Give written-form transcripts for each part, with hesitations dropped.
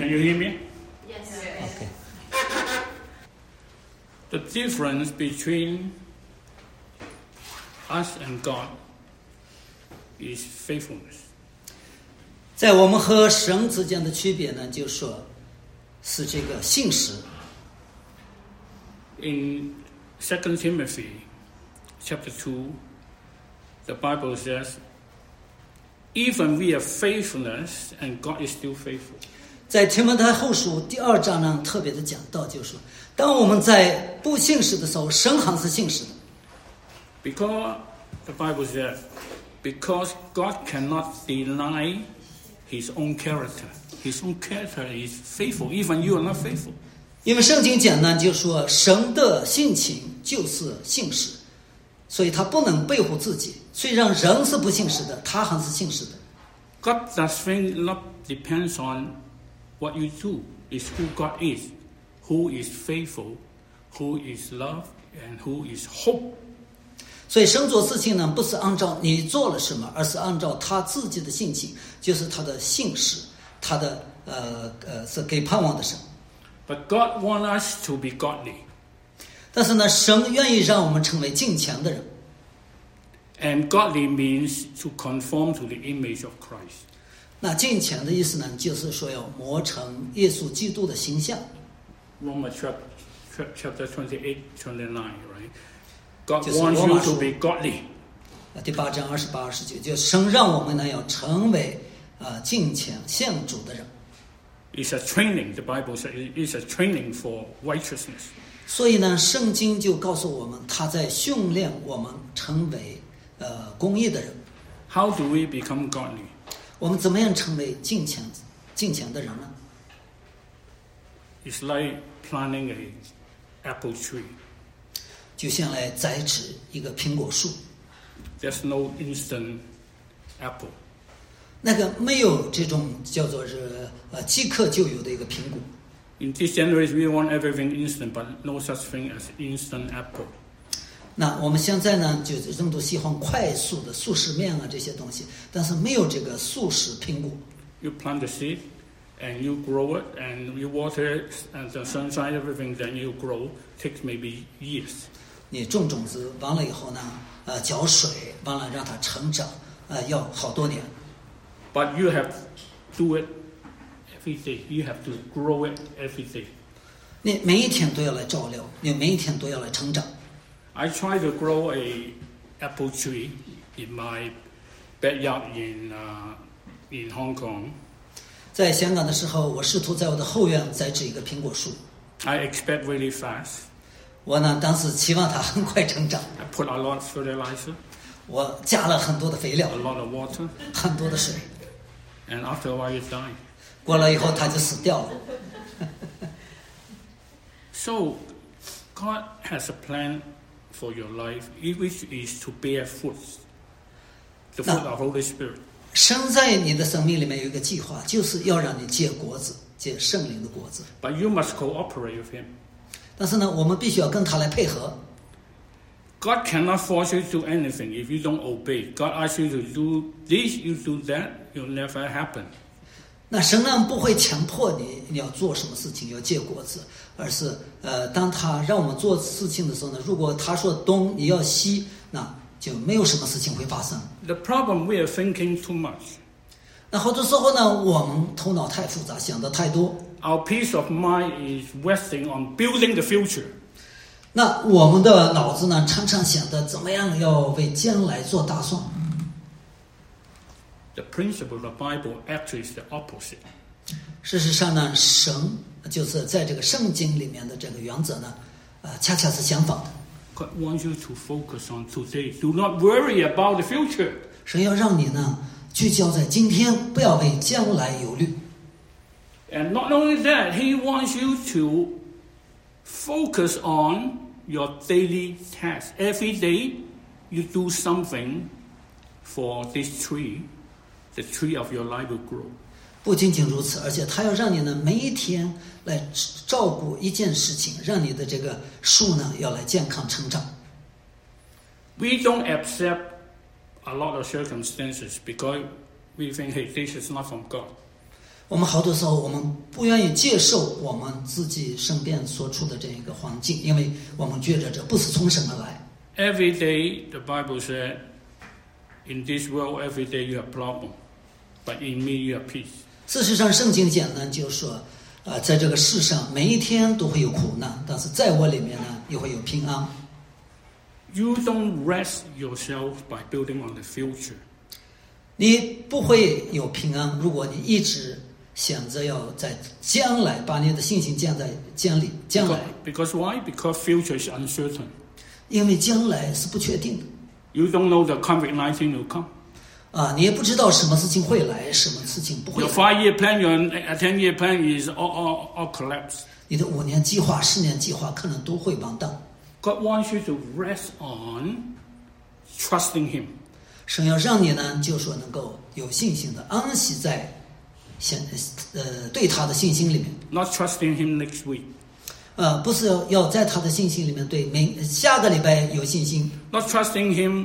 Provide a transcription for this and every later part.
Can you hear me? Yes. Okay. The difference between us and God is faithfulness. 在我们和神之间的区别呢，就说是这个信实。 In 2 Timothy chapter 2, the Bible says, even we have faithfulness and God is still faithful. 在提摩太后书第2章呢，特别的讲到，就是说，当我们在不信实的时候，神还是信实的。 Because the Bible says, because God cannot deny His own character. His own character is faithful, even you are not faithful. 因为圣经讲呢，就说神的性情就是信实，所以他不能背负自己。虽然人是不信实的，他还是信实的。 God does things not depends on what you do. It's who God is, who is faithful, who is love, and who is hope. 所以神做事情呢，不是按照你做了什么，而是按照他自己的性情，就是他的信实，他的是给盼望的神。 But God wants us to be godly. 但是呢，神愿意让我们成为敬虔的人。 And godly means to conform to the image of Christ. 那敬虔的意思呢，就是说要磨成耶稣基督的形象。 Romans chapter 28, 29, right? God wants you to be godly. 第8章28、29，就神让我们呢要成为敬虔献主的人。 It's a training. The Bible says it's a training for righteousness. 所以呢，圣经就告诉我们，他在训练我们成为公义的人。 How do we become godly? 我们怎么样成为敬虔的人呢？ It's like planting an apple tree. 就像来栽植一个苹果树， There's no instant apple. 那个没有这种叫做是即刻就有的一个苹果。 In this generation, we want everything instant, but no such thing as instant apple. 那我们现在呢，就人都喜欢快速的速食面啊这些东西，但是没有这个速食苹果。 You plant the seed, and you grow it, and you water it, and the sunshine, everything, then you grow. Takes maybe years. 你种种子完了以后呢，浇水完了让它成长，要好多年。 But you have to do it every day. You have to grow it every day. 你每一天都要来照料，你每一天都要来成长。 I try to grow a apple tree in my backyard in Hong Kong. 在香港的时候，我试图在我的后院栽植一个苹果树。 I expect really fast. 我呢，当时期望它很快成长。 I put a lot of fertilizer, 我加了很多的肥料 a，lot of water, 很多的水。 and after a while it died. 过了以后，它就死掉了。 So God has a plan for your life, which is to bear fruit, the fruit of Holy Spirit. 神在你的生命里面有一个计划，就是要让你结果子，结圣灵的果子。 But you must cooperate with Him. 但是呢，我们必须要跟他来配合。 God cannot force you to do anything if you don't obey. God asks you to do this, you do that, it'll never happen. 那神呢不会强迫你要做什么事情要结果子，而是当他让我们做事情的时候呢，如果他说东你要西，那就没有什么事情会发生。 The problem, we are thinking too much. 那好多时候呢，我们头脑太复杂，想的太多。 Our peace of mind is resting on building the future. 那我们的脑子呢，常常想的怎么样要为将来做打算。 The principle of the Bible actually is the opposite. 事实上呢，神就是在这个圣经里面的这个原则呢，恰恰是相反的。 God wants you to focus on today. Do not worry about the future. 神要让你呢聚焦在今天，不要为将来忧虑。 And not only that, He wants you to focus on your daily tasks. Every day, you do something for this tree. The tree of your life will grow. 不仅仅如此，而且他要让你呢每一天来照顾一件事情，让你的这个树呢要来健康成长。 We don't accept a lot of circumstances because we think, hey, this is not from God. 我们好多时候我们不愿意接受我们自己身边所处的这样一个环境，因为我们觉得这不是从神而来。 Every day, the Bible said, in this world, every day you have problem, but in me you have peace. 事实上，圣经讲呢，就是说，在这个世上每一天都会有苦难，但是在我里面呢，也会有平安。 You don't rest yourself by building on the future. 你不会有平安，如果你一直想着要在将来把你的信心建在将来。 Because why? Because future is uncertain. 因为将来是不确定的。 You don't know the COVID-19 will come. 你也不知道什么事情会来，什么事情不会来。 Your 5-year plan, your 10-year plan is all collapse. 你的5年计划、10年计划可能都会完蛋。 God wants you to rest on trusting Him. 神要让你呢，就说能够有信心的安息在对他的信心里面。 Not trusting Him next week. 不是要在他的信心里面对下个礼拜有信心。 Not trusting Him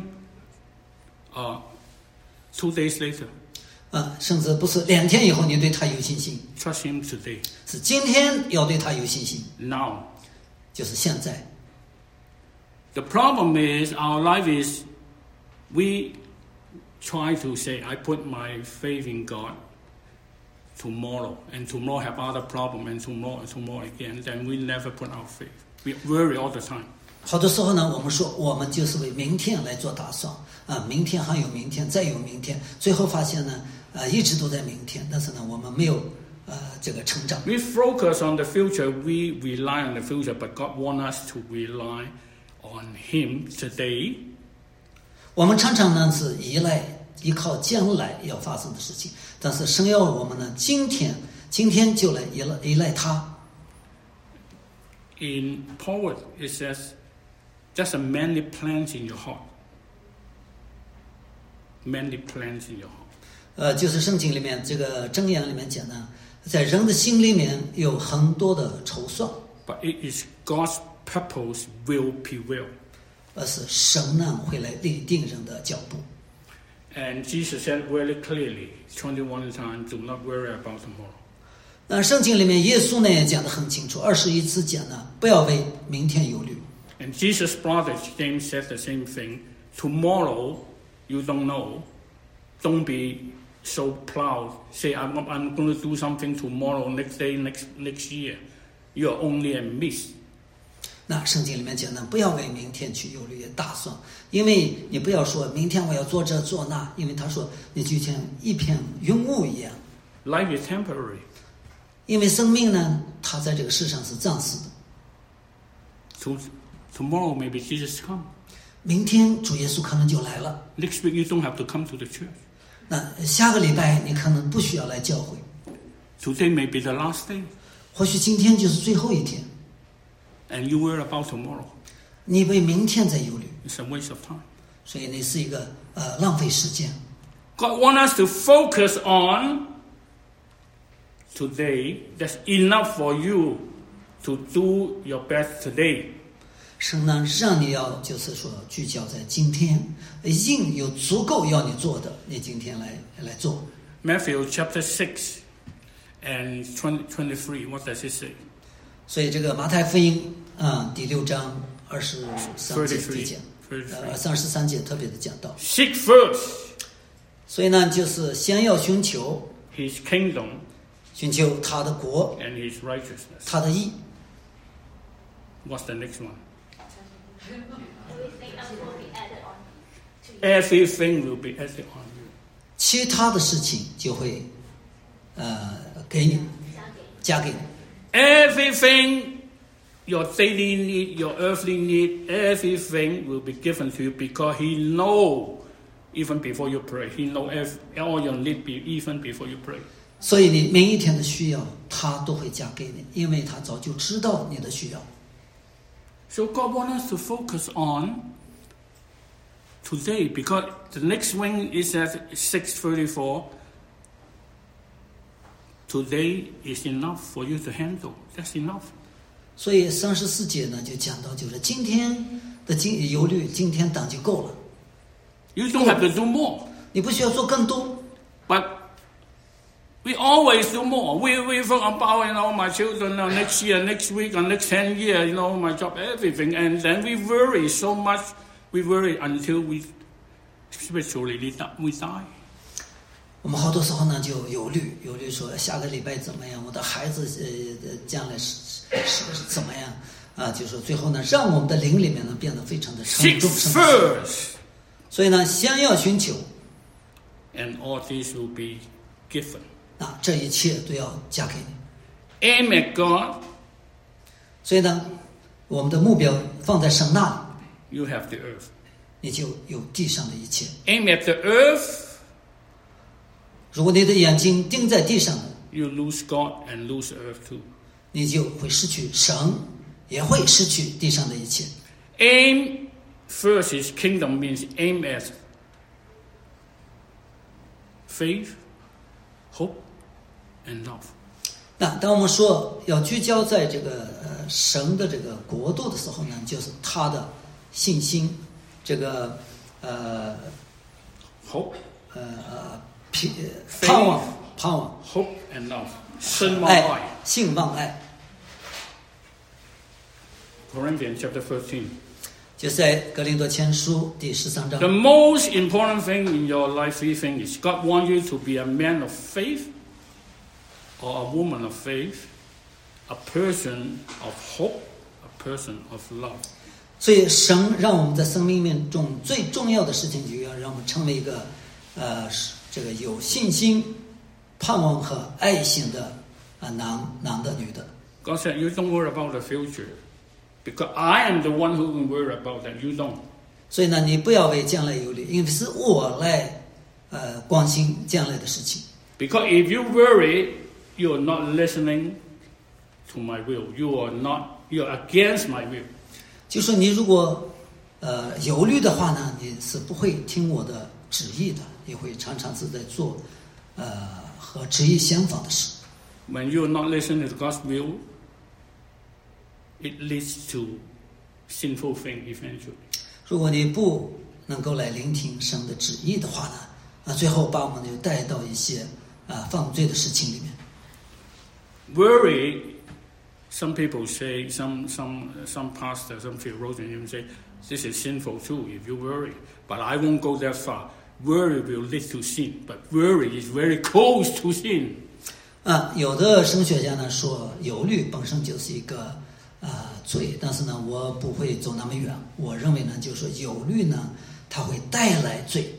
2 days later. 甚至不是2天以后你对他有信心。 Trust Him today. 是今天要对他有信心。 Now. 就是现在。 The problem is our life is we try to say, I put my faith in God tomorrow, and tomorrow have other problem, and tomorrow again. Then we never put our faith. We worry all the time. 好多时候呢，我们说我们就是为明天来做打算明天还有明天，再有明天，最后发现呢，一直都在明天，但是呢，我们没有这个成长。 We focus on the future. We rely on the future, but God wants us to rely on Him today. 我们常常呢是依靠将来要发生的事情，但是神要我们呢今天就来依赖他。 In Proverbs it says, "There's a many plans in your heart." Many plans in your heart. 就是圣经里面这个箴言里面讲呢，在人的心里面有很多的筹算。 But it is God's purpose will prevail. 而是神呢会来立定人的脚步。 And Jesus said very clearly, 21 times, do not worry about tomorrow. 那圣经里面耶稣呢也讲得很清楚，21次讲呢，不要为明天忧虑。 And Jesus' brother James said the same thing. Tomorrow, you don't know. Don't be so proud. Say, I'm going to do something tomorrow, next day, next year. You are only a mist. 那圣经里面讲呢，不要为明天去忧虑打算，因为你不要说明天我要做这做那，因为他说你就像一片云雾一样。 Life is temporary. 因为生命呢，它在这个世上是暂时的。 Tomorrow maybe Jesus come. 明天主耶稣可能就来了。 Next week you don't have to come to the church. 那下个礼拜你可能不需要来教会。 Today may be the last day. 或许今天就是最后一天。 And you worry about tomorrow. 你为明天在忧虑。 It's a waste of time. 所以你是一个浪费时间。 God wants us to focus on today. That's enough for you to do your best today. 神呢让你要就是说聚焦在今天，有足够要你做的，你今天来做。 Matthew chapter 6 and 23. What does it say? 所以这个马太福音第6章23节讲，33节特别的讲到。 Seek first. 所以呢，就是先要寻求 His kingdom. 寻求他的国 and His righteousness. 他的义。 What's the next one? Everything will be added on Everything will be added you. on you. 其他的事情就会给你加给你。 Everything, your daily need, your earthly need, everything will be given to you because He knows even before you pray. He knows all your need even before you pray. 所以你每一天的需要，他都会加给你，因为他早就知道你的需要。 So God wants us to focus on today because the next one is at 6:34. Today is enough for you to handle. That's enough. 所以34节呢就讲到，就是今天的忧虑，今天当就够了。 You don't have to do more. 你不需要做更多。 But We always do more. We think about, my children next year, next week, and next 10 years, my job, everything. And then we worry so much. We worry until we spiritually we die. 我们好多时候呢就忧虑说下个礼拜怎么样，我的孩子将来是怎么样啊？就是说最后呢，让我们的灵里面呢变得非常的沉重。所以呢，先要寻求 ，and all these will be given. 啊，这一切都要加给你。 Aim at God. 所以呢，我们的目标放在神那里。 You have the earth. 你就有地上的一切。 Aim at the earth. 如果你的眼睛盯在地上， You lose God and lose earth too. 你就会失去神，也会失去地上的一切。 Aim first is kingdom means aim at faith, hope, and love. 那当我们说要聚焦在这个神的这个国度的时候呢，就是他的信心，这个 hope, 盼望 hope and love. 信望爱。Corinthians chapter 13. 就在格林多前书第13章。 The most important thing in your life, we think, is God wants you to be a man of faith or a woman of faith, a person of hope, a person of love. 所以神让我们在生命中最重要的事情，就要让我们成为一个这个有信心、盼望和爱心的男的女的。 God said, you don't worry about the future, because I am the one who will worry about that. You don't. 所以呢，你不要为将来忧虑，因为是我来关心将来的事情。 Because if you worry, you are not listening to my will. You are against my will. 就说你如果忧虑的话呢，你是不会听我的旨意的，也会常常是在做和旨意相反的事。 When you are not listening to God's will, it leads to sinful thing eventually. 如果你不能够来聆听神的旨意的话呢，最后把我们就带到一些犯罪的事情里面。 Worry, some people say, some pastors, some theologians even say, this is sinful too if you worry. But I won't go that far. Worry will lead to sin, but worry is very close to sin. 有的神学家呢说，忧虑本身就是一个罪，但是呢，我不会走那么远。我认为呢，就是说忧虑呢，它会带来罪。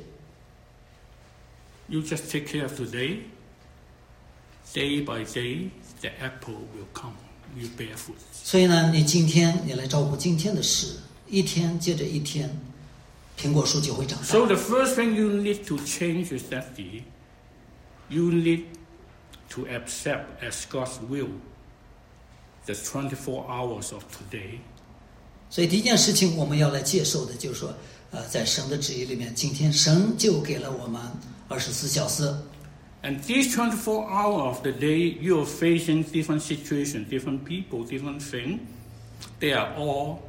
You just take care of today. Day by day, the apple will come. You bear fruit. 所以呢，你今天你来照顾今天的事，一天接着一天，苹果树就会长大。 So the first thing you need to change is that you need to accept as God's will the 24 hours of today. 所以第一件事情我们要来接受的就是说，在神的旨意里面，今天神就给了我们24小时。 And these 24 hours of the day, you are facing different situations, different people, different things. They are all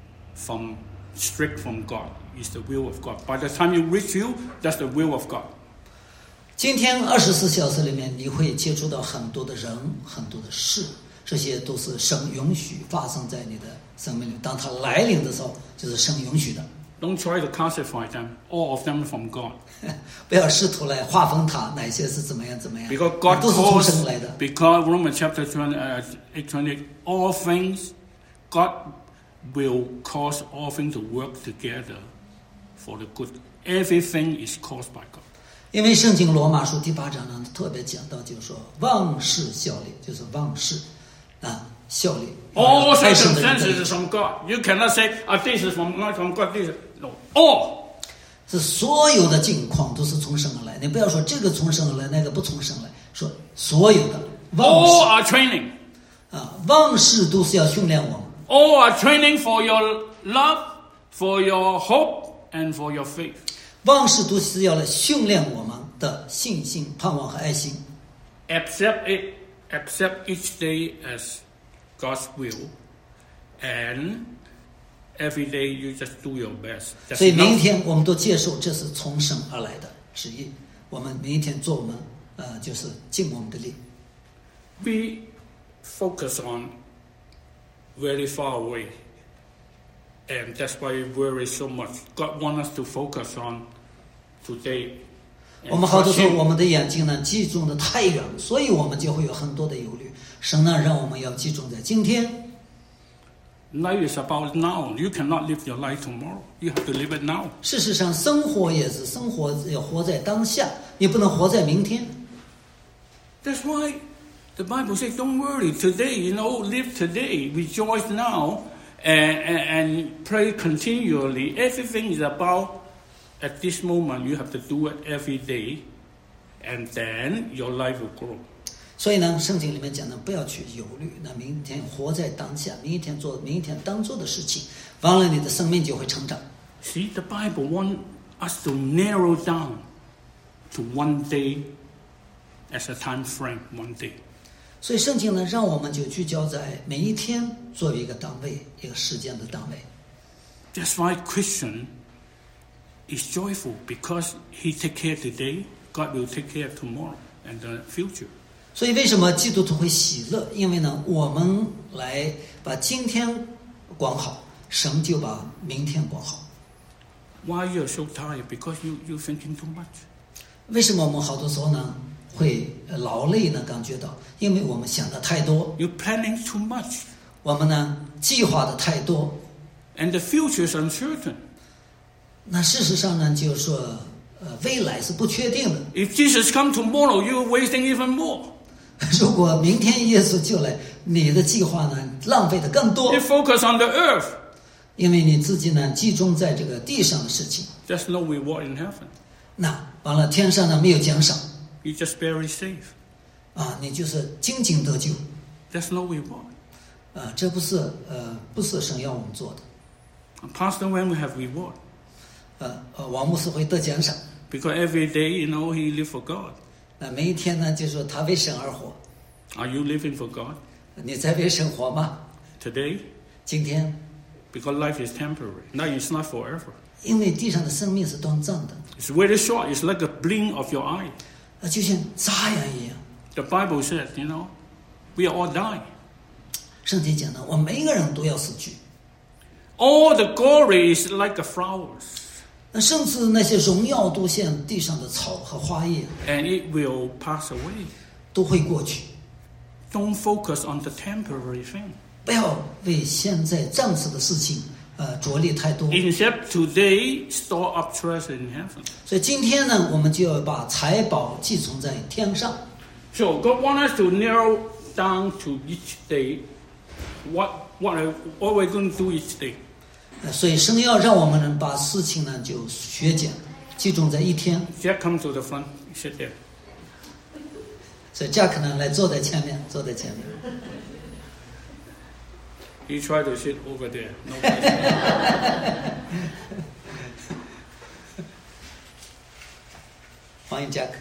straight from God. It's the will of God. By the time you reach you, that's the will of God. 今天24小时里面，你会接触到很多的人、很多的事，这些都是神允许发生在你的生命里。当它来临的时候，就是神允许的。 Don't try to classify them, all of them from God. 不要试图来划分它，哪些是怎么样， Because God 都是从神来的。 Because Romans chapter 8:28, all things, God will cause all things to work together for the good. Everything is caused by God. 因为圣经罗马书第8章呢，特别讲到，就是说万事效力，就是万事效力。 All circumstances is from God. You cannot say, this is from God, this is... No, all. 是所有的境况都是从神而来，你不要说这个从神而来，那个不从神来，说所有的万 All 事 are training. 万事都是要训练我们。 All are training for your love, for your hope, and for your faith. 万事都是要来训练我们的信心、盼望和爱心。 Accept each day as God's will, and every day you just do your best. 所以每一天我们都接受这是从神而来的旨意，我们每一天做我们就是尽我们的力。 We focus on very far away, and that's why we worry so much. God wants us to focus on today. 我们好多时候我们的眼睛呢集中的太远，所以我们就会有很多的忧虑。神呢让我们要集中在今天。 Life is about now. You cannot live your life tomorrow. You have to live it now. 事实上，生活也是生活，要活在当下，你不能活在明天。 That's why the Bible says, "Don't worry today. Live today. Rejoice now, and pray continually. Everything is about at this moment. You have to do it every day, and then your life will grow." 所以呢，圣经里面讲呢，不要去忧虑。那明天活在当下，明天做明天当做的事情，完了你的生命就会成长。 See, the Bible wants us to narrow down to one day as a time frame. One day. 所以圣经呢，让我们就聚焦在每一天作为一个单位，一个时间的单位。 That's why Christian is joyful because he take care today. God will take care of tomorrow and the future. 所以为什么基督徒会喜乐？因为呢，我们来把今天管好，神就把明天管好。 Why you are so tired? Because you thinking too much. 为什么我们好多时候呢会劳累呢？感觉到，因为我们想的太多。 You planning too much. 我们呢计划的太多。 And the future is uncertain. 那事实上呢，就是说，未来是不确定的。 If Jesus come tomorrow, you're wasting even more. 如果明天耶稣就来，你的计划呢浪费的更多。 You focus on the earth. 因为你自己呢集中在这个地上的事情。 There's no reward in heaven. 那完了，天上呢没有奖赏。 You just barely save. 你就是仅仅得救。 There's no reward. 这不是神要我们做的。 Pastor When we have reward. 王牧师会得奖赏。 Because every day, he live for God. 每一天呢，就说他为神而活。 Are you living for God? 你在为神活吗？ Today? 今天。 Because life is temporary. Now it's not forever. 因为地上的生命是短暂的。 It's very short. It's like a blink of your eye. 就像眨眼一样。 The Bible says, we all die. 圣经讲呢，我们每一个人都要死去。 All the glory is like the flowers. 甚至那些荣耀都像地上的草和花叶。 And it will pass away. 都会过去。 Don't focus on the temporary thing. 不要为现在暂时的事情着力太多。 Instead, today store up treasure in heaven. 所以今天呢，我们就要把财宝寄存在天上。 So God wants us to narrow down to each day what we're going to do each day. 所以神要让我们把事情呢就削减，集中在一天。 Jack, come to the front. Sit there. 所以Jack呢来坐在前面。 He tried to sit over there. No place. 欢迎 Jack。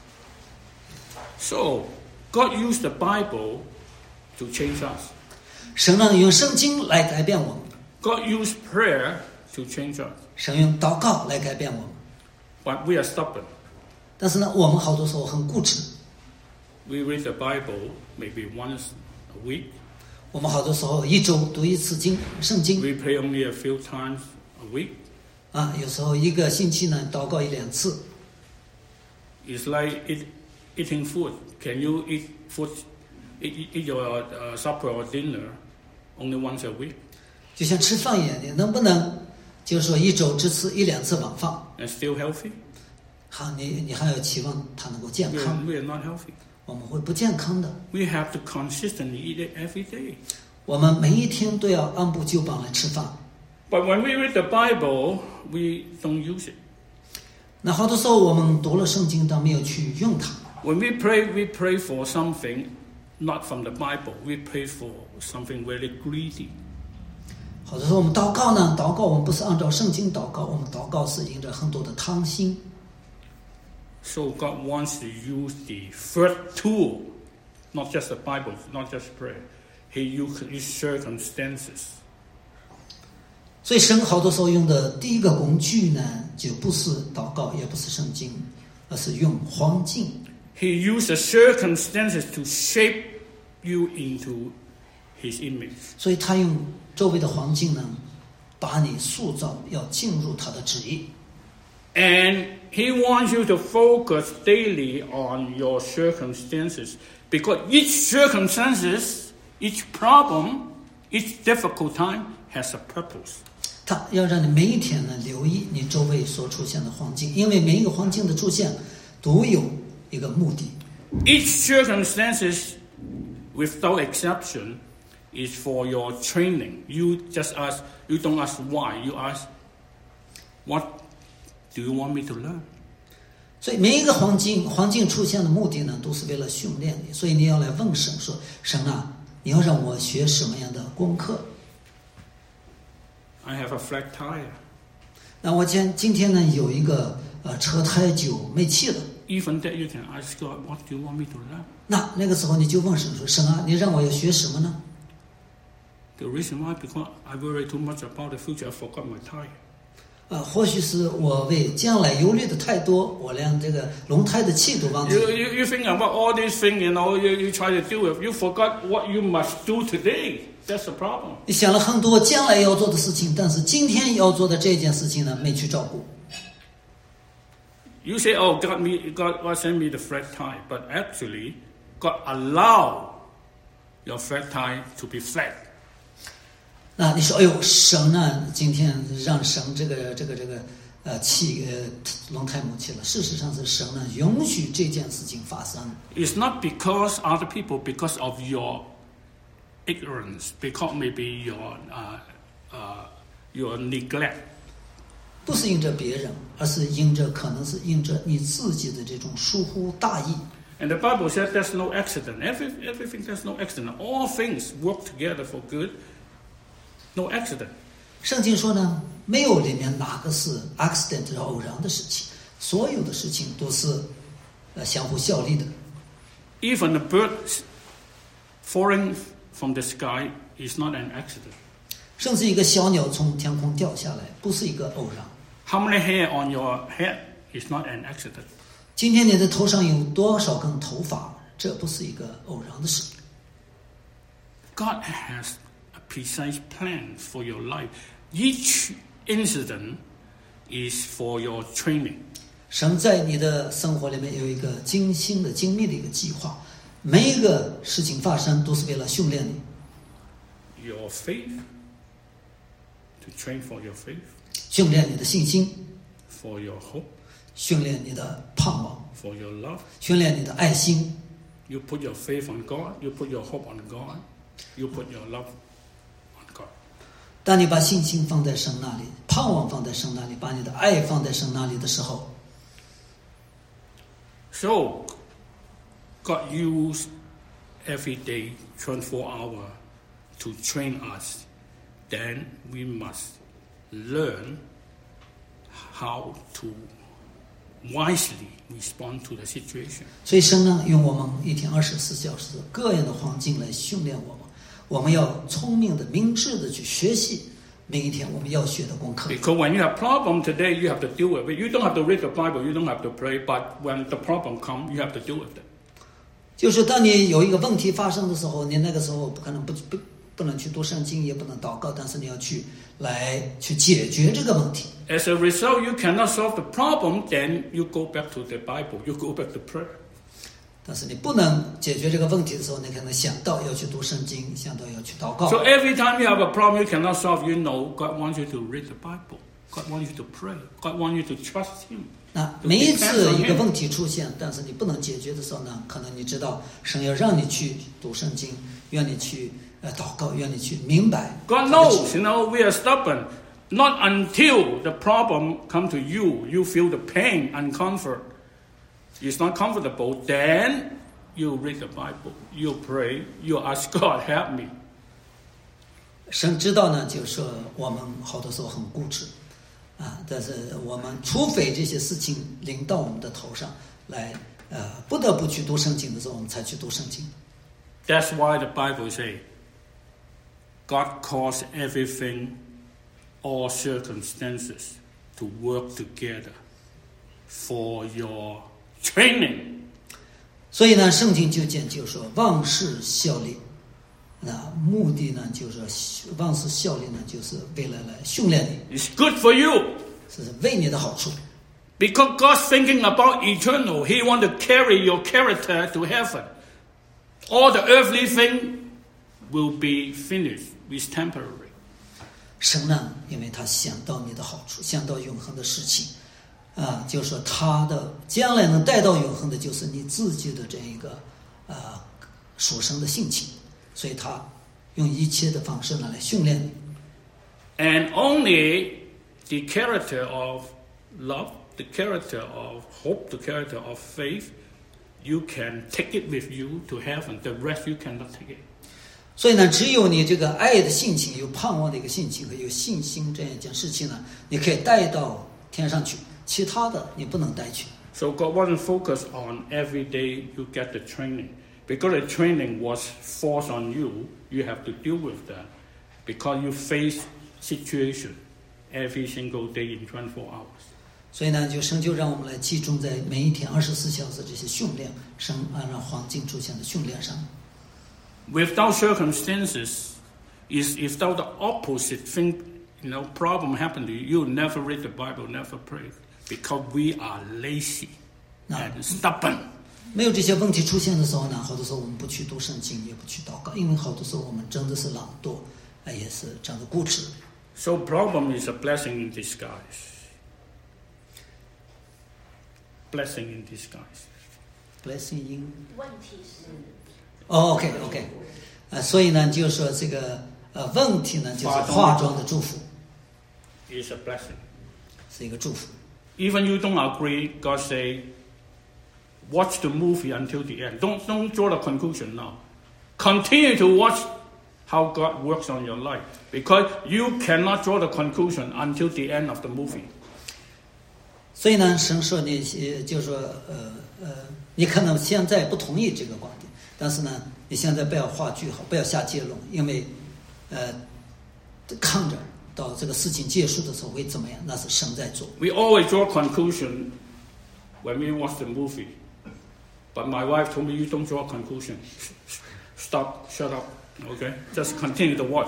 So, God used the Bible to change us. 神呢用圣经来改变我们。 God used prayer to change us. 神用祷告来改变我们。 But we are stubborn. 但是呢，我们好多时候很固执。 We read the Bible maybe once a week. 我们好多时候一周读一次圣经。 We pray only a few times a week. 有时候一个星期呢祷告1-2次。 It's like eating food. Can you eat food, eat your supper or dinner only once a week? 就像吃饭一样，你能不能就是说一周只吃1-2次晚饭？ And still healthy? 好，你还要期望它能够健康。 We are not healthy. 我们会不健康的。 We have to consistently eat it every day. 我们每一天都要按部就班来吃饭。 But when we read the Bible, we don't use it. 那好多时候我们读了圣经，但没有去用它。 When we pray for something not from the Bible. We pray for something very greedy. 好多时候我们祷告呢，我们不是按照圣经祷告，我们祷告是因着很多的贪心。 So God wants to use the third tool, not just the Bible, not just prayer. He uses circumstances. 所以神好多时候用的第一个工具呢，就不是祷告，也不是圣经，而是用环境。 He uses circumstances to shape you into His image. 所以他用周围的环境呢，把你塑造，要进入他的旨意。 And He wants you to focus daily on your circumstances, because each circumstances, each problem, each difficult time has a purpose. 他要让你每一天呢留意你周围所出现的环境，因为每一个环境的出现都有一个目的。 Each circumstances, without exception, is for your training. You don't ask why, you ask, what do you want me to learn? 所以每一个环境出现的目的呢，都是为了训练你。所以你要来问神说：“神啊，你要让我学什么样的功课？” I have a flat tire. 那我今天呢有一个车胎就没气了。 Even that you can ask God, what do you want me to learn? 那个时候你就问神说：“神啊，你让我要学什么呢？” The reason why, because I worry too much about the future, I forgot my tire. 或许是我为将来忧虑的太多，我连这个轮胎的气都忘记。 You think about all these things, you try to do it. You forgot what you must do today. That's the problem. 你想了很多将来要做的事情，但是今天要做的这件事情呢，没去照顾。 You say, "Oh, God sent me the flat tire," but actually, God allow your flat tire to be flat. 那你说，哎呦，神呢？今天让神这个轮胎没气了。事实上是神呢允许这件事情发生。 It's not because other people, because of your ignorance, because maybe your neglect. 不是因着别人，而是可能是因着你自己的这种疏忽大意。 And the Bible says there's no accident. Everything there's no accident. All things work together for good. No accident. 圣经说呢，没有里面哪个是 accident 是偶然的事情，所有的事情都是相互效力的。 Even the birds falling from the sky is not an accident. 甚至一个小鸟从天空掉下来，不是一个偶然。 How many hair on your head is not an accident. 今天你的头上有多少根头发，这不是一个偶然的事。 God has a precise plan for your life. Each incident is for your training. 神在你的生活里面有一个精心的、精密的一个计划，每一个事情发生都是为了训练你。 Your faith, to train for your faith. 训练你的信心 For your hope. 训练你的盼望 For your love. 训练你的爱心 You put your faith on God. You put your hope on God. You put your love on God. 当你把信心放在神那里，盼望放在神那里，把你的爱放在神那里的时候， So, God used every day, 24 hours, to train us. Then we must learn how to wisely respond to the situation. 所以神呢用我们一天24小时各样的环境来训练我们，我们要聪明的、明智的去学习每一天我们要学的功课。 Because when you have problem today, you have to deal with it. You don't have to read the Bible, you don't have to pray, but when the problem comes, you have to deal with it. 就是当你有一个问题发生的时候，你那个时候可能不能去读圣经，也不能祷告，但是你要去解决这个问题。 As a result, you cannot solve the problem, then you go back to the Bible, you go back to prayer. 但是你不能解决这个问题的时候，你可能想到要去读圣经，想到要去祷告。 So every time you have a problem you cannot solve, you know God wants you to read the Bible. God wants you to pray. God wants you to trust Him. 那每一次一个问题出现，但是你不能解决的时候呢，可能你知道神要让你去读圣经，愿你去祷告，愿你去明白。 God knows, we are stubborn. Not until the problem come to you, you feel the pain and comfort. It's not comfortable, then you read the Bible, you pray, you ask God, help me. 神知道呢，就是说我们好多时候很固执啊，但是我们除非这些事情临到我们的头上来，不得不去读圣经的时候，我们才去读圣经。 That's why the Bible says, God calls everything, all circumstances to work together for your training. 所以呢，圣经就讲就说万事效力，那目的呢就是万事效力呢，就是为了来训练你， It's good for you. 是为你的好处。 Because God's thinking about eternal. He wants to carry your character to heaven. All the earthly thing will be finished with temporary. 神呢，因为他想到你的好处，想到永恒的事情，就是说他的将来能带到永恒的，就是你自己的这一个属神的性情，所以他用一切的方式呢来训练你。 And only the character of love, the character of hope, the character of faith, you can take it with you to heaven. The rest you cannot take it. 所以呢，只有你这个爱的性情、有盼望的一个性情和有信心这样一件事情呢，你可以带到天上去，其他的你不能带去。 So God wasn't focused on every day you get the training. Because the training was forced on you, you have to deal with that. Because you face situation every single day in 24 hours. 所以呢，神就让我们来集中在每一天24小时这些训练，神按照环境出现的训练上。 Without circumstances, without the opposite thing, problem happen to you, you'll never read the Bible, never pray. Because we are lazy and stubborn. 没有这些问题出现的时候呢，好多时候我们不去读圣经，也不去祷告，因为好多时候我们真的是懒惰，也是这样的固执。 So problem is a blessing in disguise. Blessing in disguise. Blessing in 问题是 OK， 所以呢，就是说这个问题呢，就是化妆的祝福， Is a blessing. 是一个祝福。 Even you don't agree, God say, watch the movie until the end. Don't draw the conclusion now. Continue to watch how God works on your life. Because you cannot draw the conclusion until the end of the movie. 所以呢，神说你就是说你可能现在不同意这个观点，但是呢，你现在不要画句号，不要下结论，因为看着到这个事情结束的时候会怎么样，那是神在做。 We always draw conclusion when we watch the movie. But my wife told me, you don't draw a conclusion. Stop, shut up, okay? Just continue to watch.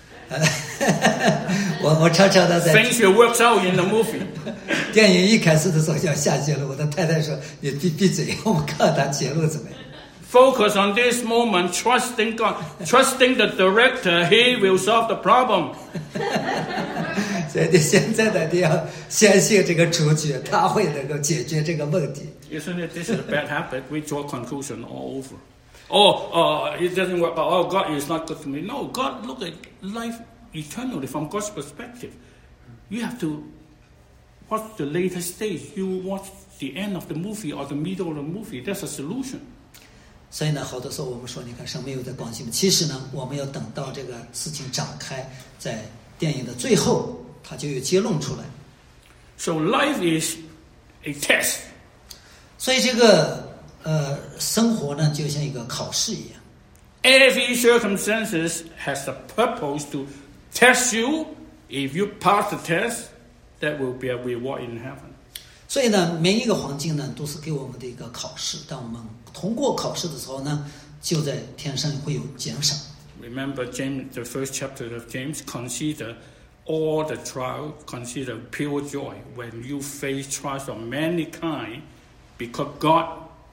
我常常的在 Things will work out in the movie. 电影一开始的时候就要下结论，我的太太说你闭嘴，我们看他结论怎么样。 Focus on this moment, trusting God, trusting the director, he will solve the problem. 所以你现在呢，你要相信这个主角，他会能够解决这个问题。 Isn't it? This is a bad habit. We draw conclusion all over. Oh, it doesn't work. Oh, God is not good to me. No, God look at life eternally from God's perspective. You have to watch the later stage. You watch the end of the movie or the middle of the movie. That's a solution. 所以呢，好多时候我们说，你看神没有在关心，其实呢，我们要等到这个事情展开，在电影的最后，它就有结论出来。 So life is a test. 所以这个生活呢，就像一个考试一样。 Every circumstances has a purpose to test you. If you pass the test, that will be a reward in heaven. 所以呢，每一个环境呢，都是给我们的一个考试。当我们通过考试的时候呢，就在天上会有奖赏。 Remember James, the first chapter of James, consider all the trial, consider pure joy when you face trials of many kind, because God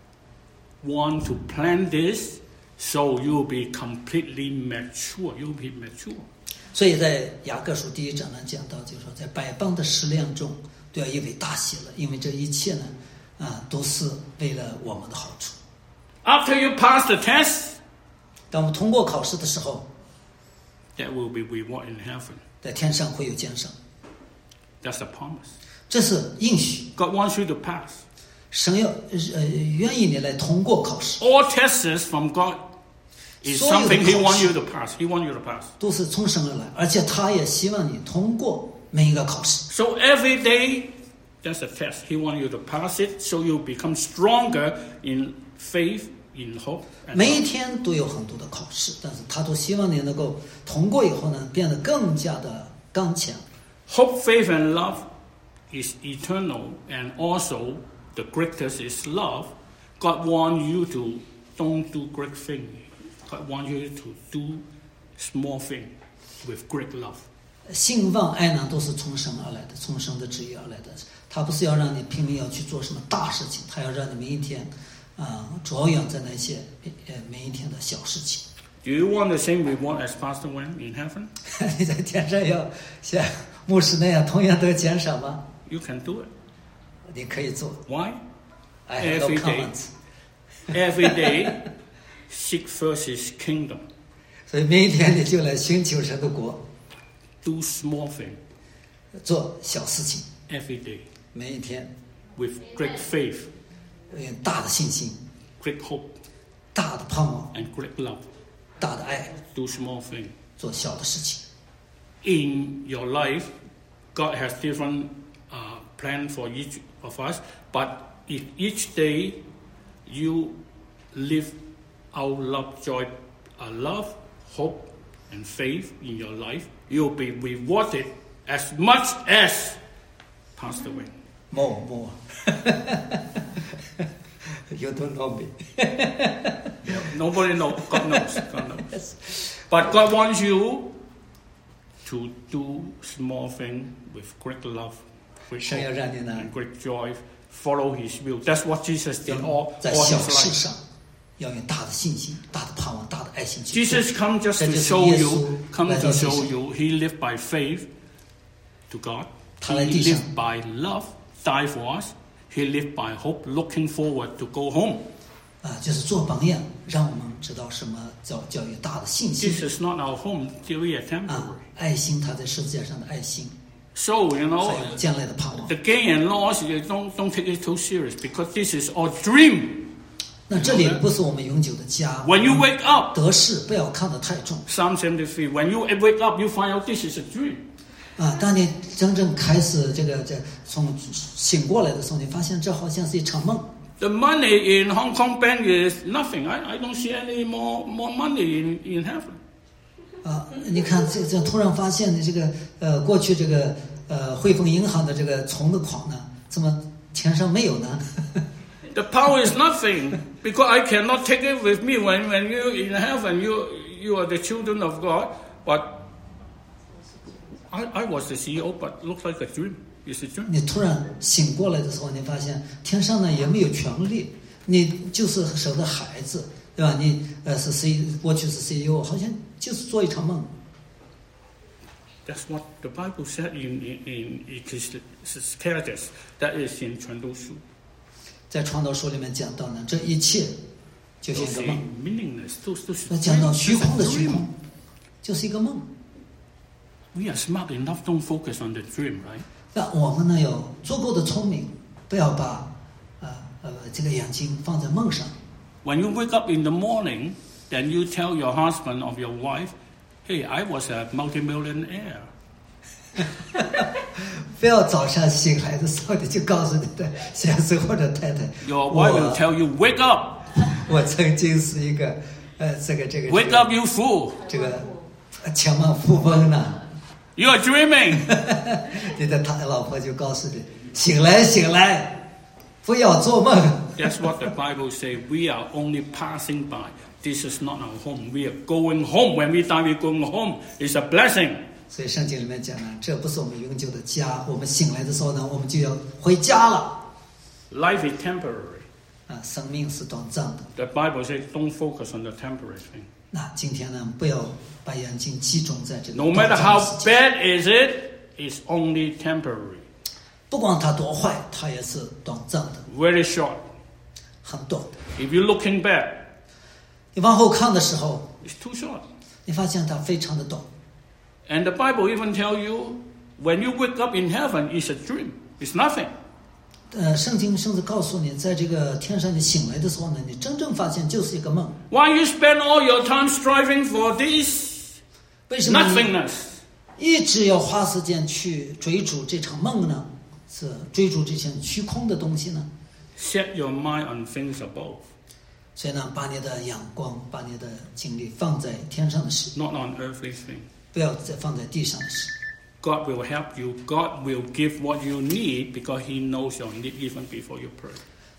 wants to plan this so you'll be completely mature. You'll be mature. 所以在雅各书第1章呢讲到，就是说在百般的试炼中都要因为大喜了，因为这一切呢，都是为了我们的好处。 After you pass the test, 当我们通过考试的时候， there will be reward in heaven. 在天上会有奖赏， That's a promise. 这是应许。 God wants you to pass. 神要愿意你来通过考试， All tests from God is 所有的 something He 考 wants 试 you to pass. He wants you to pass. 都是从神而来，而且他也希望你通过每一个考试。 So every day, that's a test. He wants you to pass it so you become stronger in faith, in hope. And 每一 love. 天都有很多的考试，但是他都希望你能够通过以后呢，变得更加的刚强。 Hope, faith, and love is eternal, and also the greatest is love. God wants you to don't do great things. God wants you to do small things with great love. 信望爱呢，都是从神而来的，从神的旨意而来的。他不是要让你拼命要去做什么大事情，他要让你每一天着眼在那些每一天的小事情。 Do you want the same reward as Pastor Wen in heaven? 你在天上要像牧师那样同样得奖赏吗？ You can do it. 你可以做。 Why? I have no Every day. comments. Every day, seek first His kingdom. 所以每一天你就来寻求神的国， Do small things 做小事情。 every day 每一天 with great faith, 用大的信心、 great hope, 大的盼望、 and great love. 大的爱， Do small things. 做小的事情。 In your life, God has different plan for each of us, but if each day you live out love, joy, love, hope, and faith in your life, you'll be rewarded as much as Pastor Wayne. More. You don't know me. Nobody knows. God knows. God knows. But God wants you to do small things with great love, great 神要 hope, 让你呢 and great joy. Follow His will. That's what Jesus did all 在 His 小事 life. 上要用大的信心、大的盼望、大的爱心去做。 Jesus come just 这 to 就是 show 耶 you, 稣 come 来 to 到地 show 上。 you, He lived by faith to God. 他 He 来地上。 lived by love, die for us. He lived by hope, looking forward to go home. 就是做榜样，让我们知道什么叫有大的信心 This is not our home till we are temporary. 爱心，他在世界上的爱心， So, you know, 还有将来的盼望。 the gain and loss, you don't take it too serious because this is our dream. 那这里不是我们永久的家。 When you wake up, 得失不要看得太重 Psalm 73, when you wake up, you find out this is a dream. 当你真正开始从醒过来的时候，你发现这好像是一场梦。 The money in Hong Kong Bank is nothing. I don't see any more money in heaven. 你看这突然发现的过去汇丰银行的存的款呢，怎么天上没有呢？ The power is nothing because I cannot take it with me. When you in heaven, you are the children of God. But I was the CEO, but looks like a dream. It's a dream. 你突然醒过来的时候，你发现天上呢也没有权利，你就是神的孩子，对吧？你过去是 CEO， 好像就是做一场梦。 That's what the Bible said in Ecclesiastes. That is in 传道书。 在传道书里面讲到呢，这一切就是一个梦。 meaningless. 那讲到虚空的虚空，就是一个梦。 We are smart enough. Don't focus on the dream, right? 那我们呢有足够的聪明，不要把这个眼睛放在梦上。 When you wake up in the morning, then you tell your husband or your wife, "Hey, I was a multimillionaire." 不要早上醒来的时候你就告诉你的先生或者太太， Your wife will tell you, "Wake up, 我曾经是一个 wake up, you fool! 千万富翁呢。 You are dreaming." 你的老婆就告诉你，醒来，不要做梦。 That's what the Bible says. We are only passing by. This is not our home. We are going home. When we die, we're going home. It's a blessing. 所以圣经里面讲呢，这不是我们永久的家。我们醒来的时候呢，我们就要回家了。 Life is temporary. 生命是短暂的。 The Bible says, "Don't focus on the temporary thing." 那今天呢，不要把眼睛集中在这个 No matter 短暂 how 的事情 bad is it, it's only temporary. 不管它多坏，它也是短暂的， Very short. 很短的。 If you're looking back, 你往后看的时候， it's too short. 你发现它非常的短。 And the Bible even tell you, when you wake up in heaven, it's a dream. It's nothing. 圣经甚至告诉你，在这个天上你醒来的时候呢，你真正发现就是一个梦。 Why you spend all your time striving for this 为什么你 nothingness? 一直要花时间去追逐这场梦呢？是追逐这些虚空的东西呢？ Set your mind on things above, 所以呢，把你的眼光、把你的精力放在天上的事， not on earthly things. 不要再放在地上的事。 God will help you. God will give what you need because He knows your need even before you pray.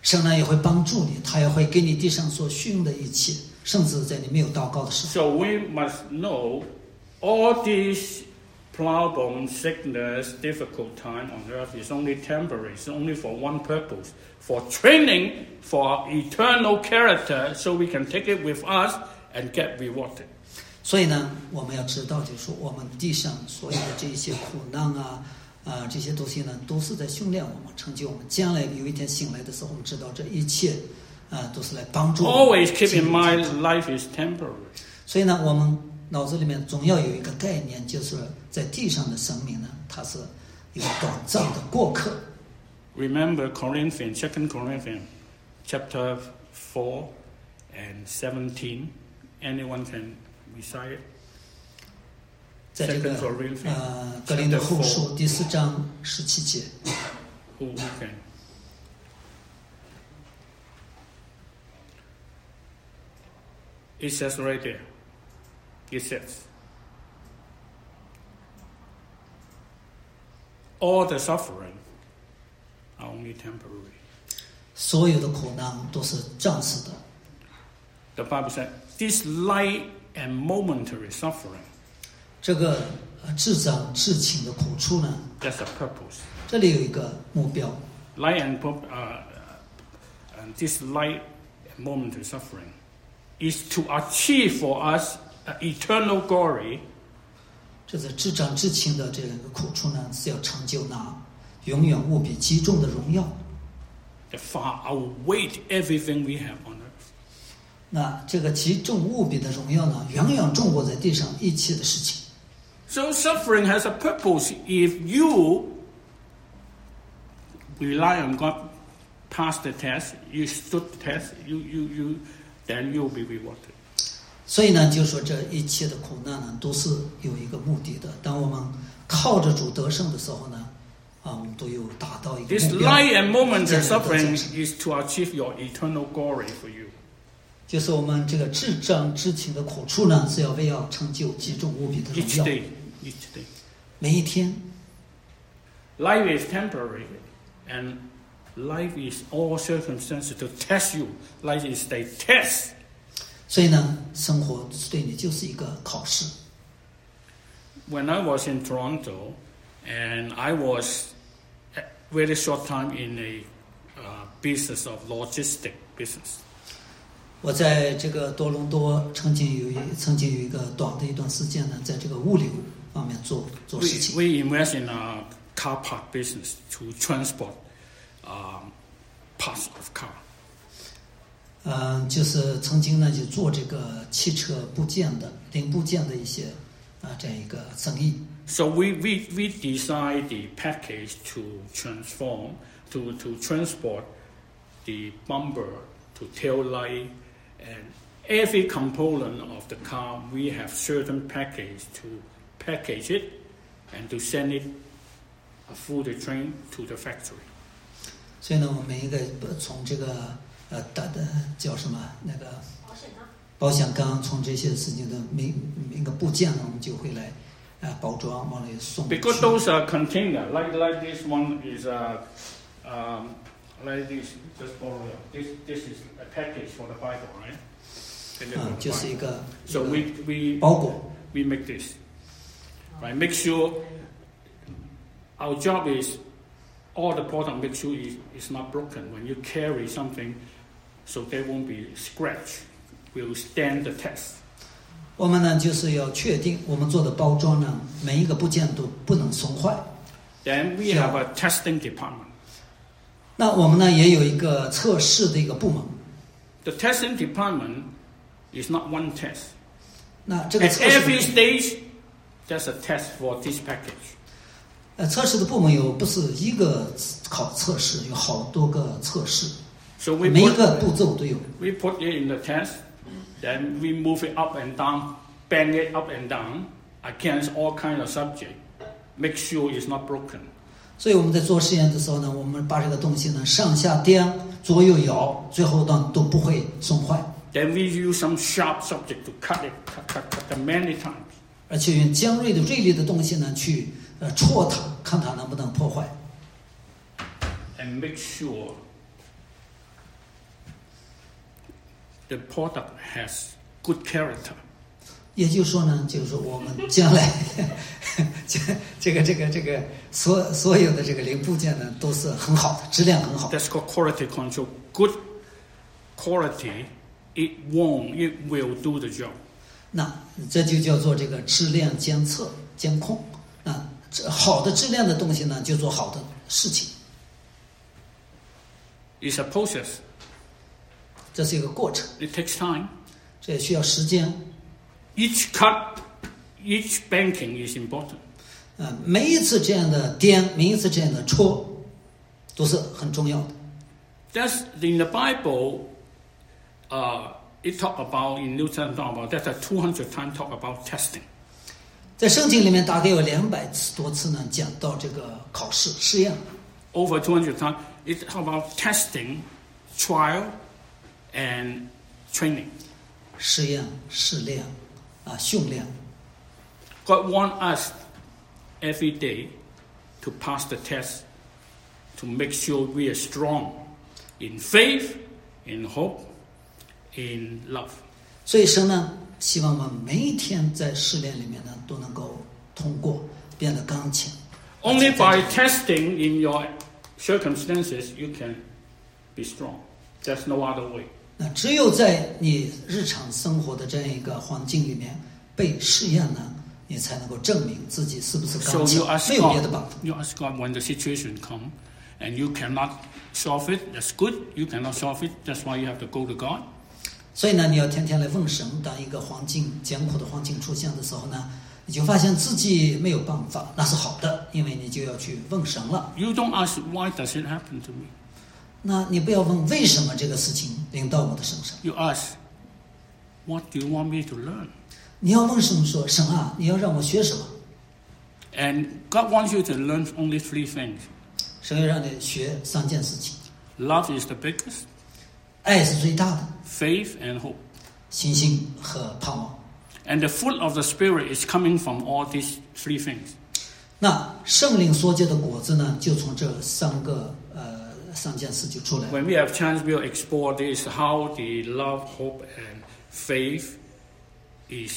神呢也会帮助你，他也会给你地上所需用的一切，甚至在你没有祷告的时候。 So we must know all these problem, sickness, difficult time on earth is only temporary. It's only for one purpose, for training for our eternal character, so we can take it with us and get rewarded. 所以呢，我们要知道，就是说我们地上所有的这一些苦难这些东西呢，都是在训练我们，成就我们。将来有一天醒来的时候，我们知道这一切都是来帮助我们。 Always keep in mind, life is temporary. 所以呢，我们脑子里面总要有一个概念，就是在地上的生命呢，它是一个短暂的过客。 Remember Corinthians, 2 Corinthians, chapter 4 and 17. Anyone can recite it? 在这个 2 Corinthians, 格林多后书第4章17节。 Who can? It says right there. It says, all the suffering are only temporary. 所有的苦难都是暂时的。 The Bible said, this light and momentary suffering, 这个至长至轻的苦处呢， that's a purpose. 这里有一个目标。 Light and this light and momentary suffering is to achieve for us an eternal glory. 这个至长至轻的这个苦处呢，是要成就那永远无比极重的荣耀。 That far outweigh everything we have on earth. 那这个极重无比的荣耀呢，远远重过在地上一切的事情。 So suffering has a purpose. If you rely on God, pass the test, you stood the test, then you'll be rewarded. 所以呢，就说这一切的苦难呢，都是有一个目的的。当我们靠着主得胜的时候呢，我们都有达到一个 This 目标。 light and momentary 这样的 suffering 得胜 is to achieve your eternal glory for you. 就是我们这个至长至轻的苦处呢，是要为要成就极重无比的荣 Each 耀。 day, each day. 每一天， Life is temporary, and life is all circumstances to test you. Life is a test. 所以呢，生活对你就是一个考试。 When I was in Toronto, and I was a very short time in a business of logistic business. 我在这个多伦多曾经有一个短的一段时间呢，在这个物流方面做事情。 We invest in a car park business to transport parts of car. 就是曾经呢就做这个汽车部件的零部件的一些这样一个生意。 So we design the package to transform to transport the bumper to tail light and every component of the car. We have certain package to package it and to send it through the train to the factory. 所以呢，我们每一个从这个大的叫什么那个保险杠，从这些事情的每一个部件呢，我们就会来包装，往里送。 Because those are container, like this one is like this. Just follow it. This is a package for the Bible, right? 就是一个 So we 包裹。 we make this, right? Make sure our job is all the product. Make sure it's not broken when you carry something, so there won't be scratch. Will stand the test. 我们呢就是要确定我们做的包装呢，每一个部件都不能损坏。 Then we have a testing department. 那我们呢也有一个测试的一个部门。 The testing department is not one test. 那这个 At 测试 every stage, there's a test for this package. 测试的部门不是一个测试，有好多个测试， So we 每一个步骤都有。 put it in the test, then we move it up and down, bang it up and down against all kind of subject, make sure it's not broken. 所以我们在做实验的时候呢，我们把这个东西呢上下颠、左右摇，最后呢都不会损坏。 Then we use some sharp subject to cut many times. 而且用尖锐的、锐利的东西呢去戳它，看它能不能破坏。 And make sure the product has good character. 也就是说呢，就是说我们将来这个所有的这个零部件呢，都是很好的，质量很好。 That's called quality control. Good quality, it will do the job. 那这就叫做这个质量监测监控。那好的质量的东西呢，就做好的事情。 It's a process. 这是一个过程， It takes time. 这也需要时间。 Each cut, each banking is important. 每一次这样的颠，每一次这样的戳，都是很重要的。 That's in the Bible. It talk about in New Testament talk about that's a 200 times talk about testing. 在圣经里面大概有200多次呢，讲到这个考试试验。 Over 200 times, it talk about testing, trial, and training. 试验、试炼训练。 God wants us every day to pass the test, to make sure we are strong in faith, in hope, in love. 所以神呢，希望我们每一天在试炼里面呢，都能够通过，变得刚强。 Only by testing in your circumstances you can be strong. There's no other way. 那只有在你日常生活的这样一个环境里面被试验呢，你才能够证明自己是不是 So 刚 you 强。 ask 没有别的 God, 办法。 you ask God when the situation comes and you cannot solve it, that's good. You cannot solve it, that's why you have to go to God. 所以呢，你要天天来问神。当一个环境艰苦的环境出现的时候呢，你就发现自己没有办法，那是好的，因为你就要去问神了。 You don't ask, why does it happen to me? 那你不要问为什么这个事情临到我的身上， You ask, what do you want me to learn? 你要问神说：“神啊，你要让我学什么 And God wants you to learn only 3 things. 神要让你学3件事情， Love is the biggest, 爱是最大的， faith and hope. 信心和盼望。 And the fruit of the Spirit is coming from all these 3 things. 那圣灵所结的果子呢，就从这3件事就出来了。 When we have chance, we'll explore this, how the love, hope, and faith is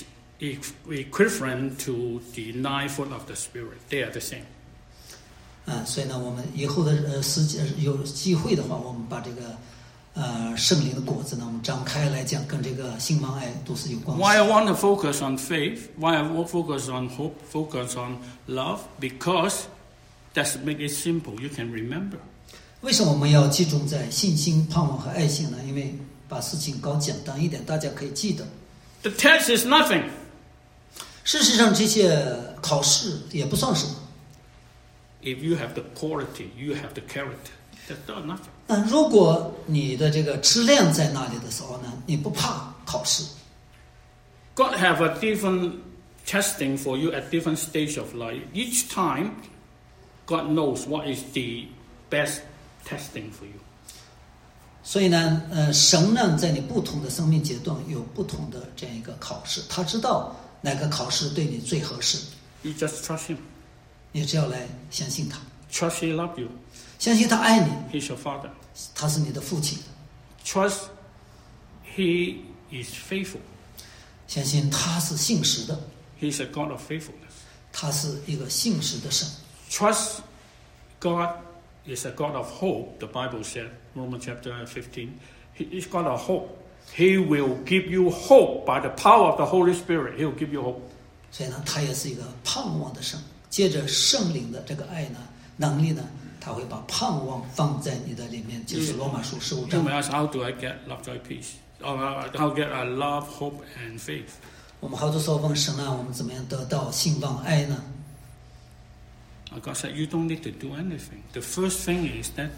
equivalent to the 9 fruit of the Spirit. They are the same. 所以呢，我们以后的有机会的话，我们把这个圣灵的果子呢，我们展开来讲，跟这个信望爱都是有关系。 Why I want to focus on faith? Why I want to focus on hope? Focus on love? Because that's make it simple. You can remember. 为什么我们要集中在信心、盼望和爱心呢？因为把事情搞简单一点，大家可以记得。 The test is nothing. 事实上，这些考试也不算什么。 If you have the quality, you have the character. That's not nothing. 那如果你的这个质量在那里的时候呢，你不怕考试。 God have a different testing for you at different stage of life. Each time, God knows what is the best testing for you. 所以呢，神呢，在你不同的生命阶段有不同的这样一个考试，他知道哪个考试对你最合适， You just trust Him. 你只要来相信他， Trust He loves you. 相信他爱你， He's your Father. 他是你的父亲， Trust He is faithful. 相信他是信实的， He's a God of faithfulness. 他是一个信实的神。 Trust God is a God of hope. The Bible said, Romans chapter 15. He is God of hope. He will give you hope by the power of the Holy Spirit. He will give you hope. 所以呢，他也是一个盼望的神。借着圣灵的这个爱呢，能力呢，他会把盼望放在你的里面，就是罗马书15 You 章。 may ask, how do I get love, joy, peace? Or how get I love, hope, and faith? 我们好多时候问神啊，我们怎么样得到信望爱呢？ God said, you don't need to do anything. The first thing is that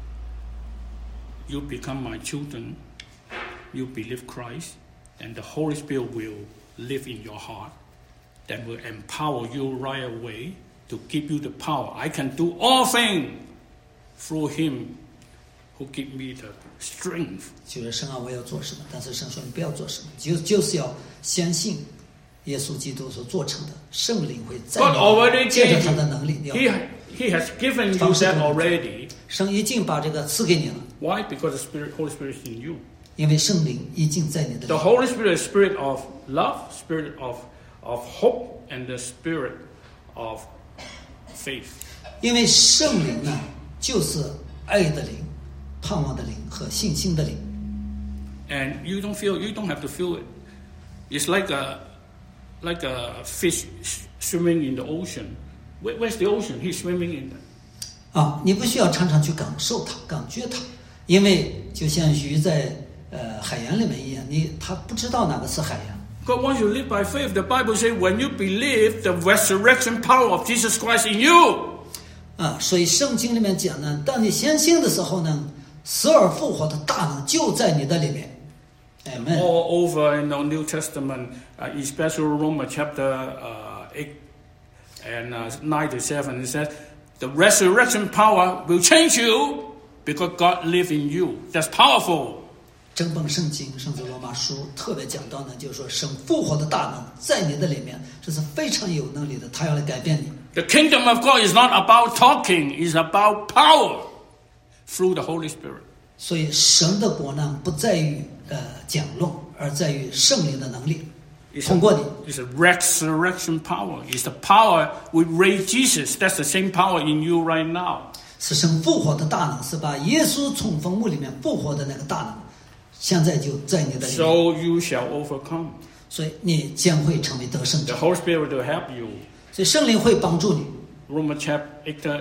you become my children, you believe Christ, and the Holy Spirit will live in your heart, that will empower you right away to give you the power. I can do all things through Him who give me the strength. 就是神啊，我要做什么？但是神说你不要做什么，就是要相信耶稣基督所做成的，圣灵会在 God already 你借着 gave 他的能力，你要 He has given you that already. 神已经把这个赐给你了。 Why? Because the Holy Spirit is in you. 因为圣灵已经在你的里 The 面。 Holy Spirit is spirit of love, spirit of hope, and the spirit of faith. 因为圣灵呢，就是爱的灵、盼望的灵和信心的灵。 And you don't have to feel it. It's like a fish swimming in the ocean. Where's the ocean? He's swimming in it. 你不需要常常去感受它、感觉它，因为就像鱼在海洋里面一样，它不知道哪个是海洋。 God wants you to live by faith. The Bible says when you believe the resurrection power of Jesus Christ in you. 所以圣经里面讲呢，当你相信的时候呢，死而复活的大能就在你的里面。Amen. All over in the New Testament, especially Romans chapter 8 and 9 to 7, it says the resurrection power will change you because God lives in you. That's powerful. 整本圣经，甚至罗马书特别讲到呢，就是说神复活的大能在你的里面，这是非常有能力的，他要来改变你。 The kingdom of God is not about talking, it's about power through the Holy Spirit. 所以神的国呢，不在于讲论，而在于圣灵的能力，通过你。 It's a resurrection power. It's the power we raised Jesus. That's the same power in you right now. 是神复活的大能，是把耶稣从坟墓里面复活的那个大能，现在就在你的里面。 So you shall overcome. 所以你将会成为得胜 The 者。 Holy Spirit will help you. 所以圣灵会帮助你。 Romans chapter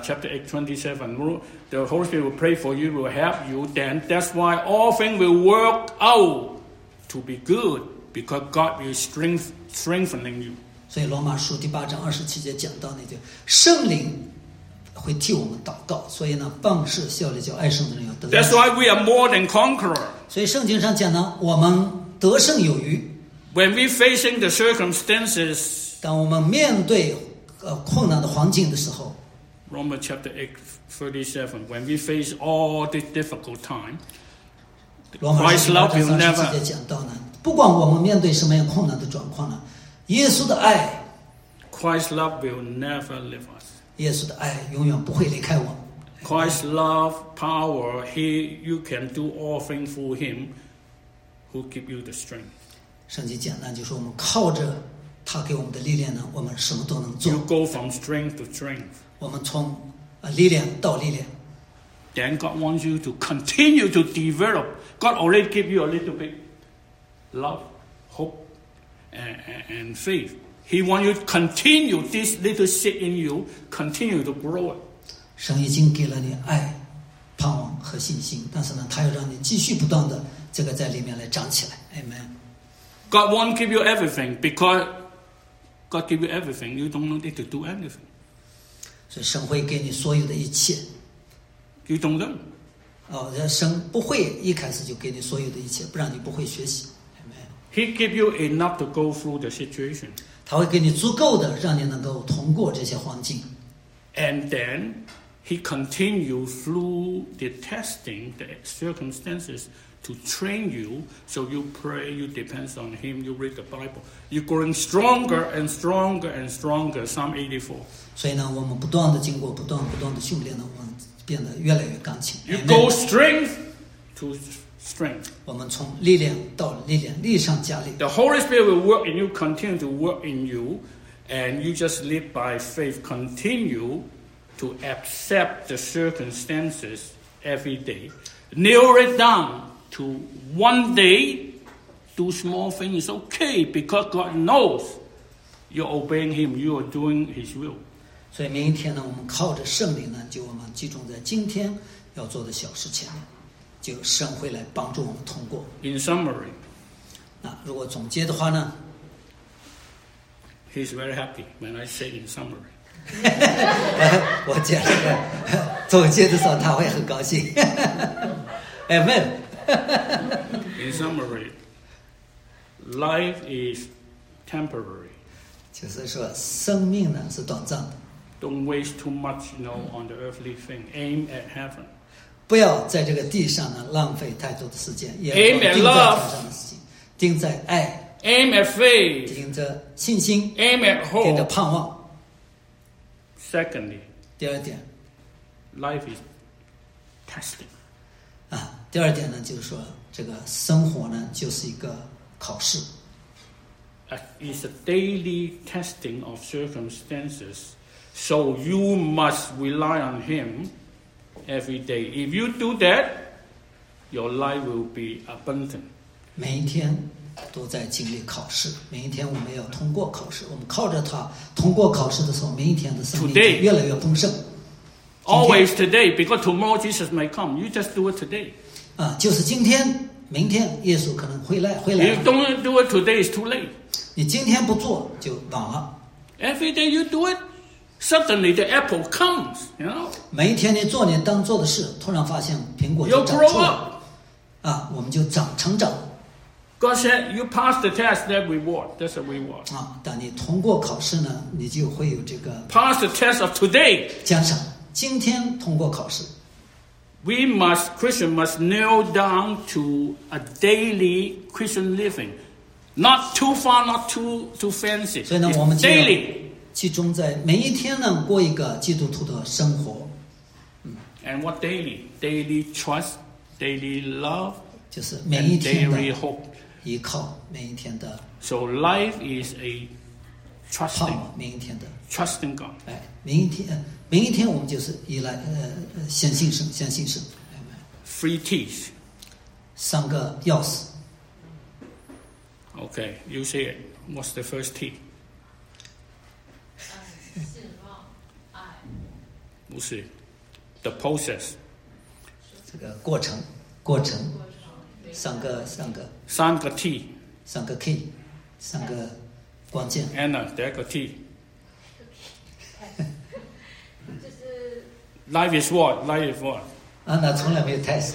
8:27. The Holy Spirit will pray for you, will help you. Then that's why all things will work out to be good because God will strengthening you. 所以罗马书第8章27节讲到那句，圣灵会替我们祷告，所以呢，凡事效力叫爱圣的人有得胜。 That's why we are more than conqueror. 所以圣经上讲呢，我们得胜有余。 When we facing the circumstances, 当我们面对困难的环境的时候， Romans chapter 8:37. When we face all this difficult time, 罗马书第8 Christ's love 章 will 37 never. 节讲到呢，不管我们面对什么样困难的状况呢，耶稣的爱， Christ's love will never leave us. 耶稣的爱永远不会离开我们。 Christ's love, power, you can do all things through Him who give you the strength. 圣经讲呢，就是我们靠着他给我们的力量呢，我们什么都能做 You。go from strength to strength. 我们从力量到力量。 Then God wants you to continue to develop. God already give you a little bit love, hope, and faith. He wants you to continue this little seed in you, continue to grow it. 神已经给了你爱、盼望和信心，但是呢，他要让你继续不断的这个在里面来长起来。Amen。 God won't give you everything because God give you everything. You don't need to do anything. 所以神会给你所有的一切。 You don't learn. 神不会一开始就给你所有的一切，不然你不会学习。Amen。 He give you enough to go through the situation. 他会给你足够的，让你能够通过这些环境。 And then He continue through the testing, the circumstances to train you. So you pray, you depend on Him, you read the Bible. You're growing stronger and stronger and stronger. Psalm 84. 所以呢，我们不断的经过不断的训练呢，我们变得越来越刚强。 You Amen。 go strength to strength. 我们从力量到力量，力上加力。 The Holy Spirit will work in you, continue to work in you, and you just live by faith. Continue to accept the circumstances every day. Nail it down to one day. Do small things is okay because God knows you're obeying Him. You are doing His will. 所以明一天呢，我们靠着圣灵呢，就我们集中在今天要做的小事前面，就神会来帮助我们通过。 In summary, 那如果总结的话呢， He's very happy when I say in summary. 我觉得总结的时候他会很高兴。Amen。 In summary, life is temporary. 就是说，生命呢是短暂的， Don't waste too much, on the earthly thing. Aim at heaven. 不要在这个地上呢浪费太多的时间，也 Aim 要 at 定在 love 天上的事情，定在爱， Aim at faith. 定着信心， Aim at 定着 hope. 盼望。 Secondly, 第二点 life is testing. 第二点呢，就是说这个生活呢就是一个考试。 It's a daily testing of circumstances. So you must rely on Him every day. If you do that, your life will be abundant. 每一天都在经历考试，每一天我们要通过考试。我们靠着它通过考试的时候，每一天的生命就越来越丰盛。 Always today, because tomorrow Jesus may come. You just do it today. 就是今天、明天耶稣可能会来。 If you don't do it today, it's too late. 你今天不做就晚了。 Every day you do it, suddenly the apple comes. You know. 每一天你做你当做的事，突然发现苹果就 You 长 grow 出来 up. 我们就成长。 God said, "You pass the test, that reward. That's a reward." 当你通过考试呢，你就会有这个 Pass the test of today. 奖赏。今天通过考试。 Christians must narrow down to a daily Christian living, not too far, not too fancy. 所以呢，我们 It's daily. 集中在每一天呢过一个基督徒的生活。 And what daily? Daily trust, daily love, 就是每一 and 天 daily 的 hope. 依靠，每一天的 So life is a 盼 trusting, 望，每一天的 trusting God. 每一天我们就是依赖相信神。 Three T's. 3个钥匙。 Okay, you say it. What's the first T? 不是 the process. 这个过程，三个 T. 3个 key， 3个关键。 Anna, 第二个 T. Life is what? Life is what? 那从来没有 test。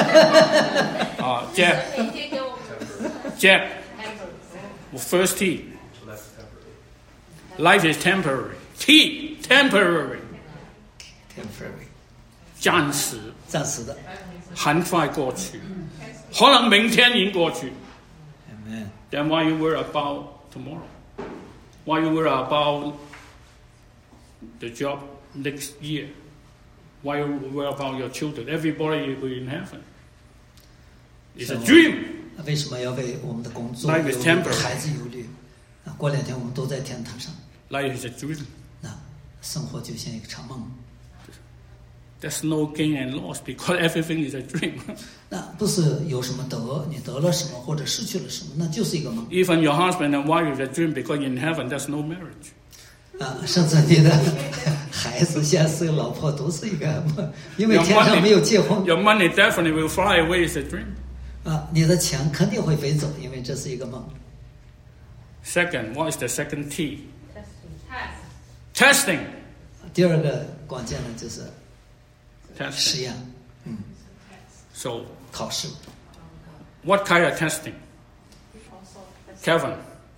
Jeff. First T. Life is temporary. T. Temporary. 暂时的。 很快过去，可能明天已经过去。 Amen. Then why you worry about tomorrow? Why you worry about the job next year? Why you worry about your children? Everybody will be in heaven. It's a dream. 为什么要为我们的工作、 Life is temporary. 孩子忧虑？过2天我们都在天堂上。 Life is a dream. 那生活就像一场梦。 There's no gain and loss because everything is a dream. 那不是有什么你得了什么或者失去了什么，那就是一个梦。 Even your husband and wife is a dream because in heaven there's no marriage. 甚至你的孩子、先生、老婆都是一个梦，因为天上没有结婚。 Your money definitely will fly away. It's a dream. 你的钱肯定会飞走，因为这是一个梦。 Second, what is the second T? Testing. 第二个关键呢就是实 Testing. 验。 So, 考试。 what kind of testing? Kevin.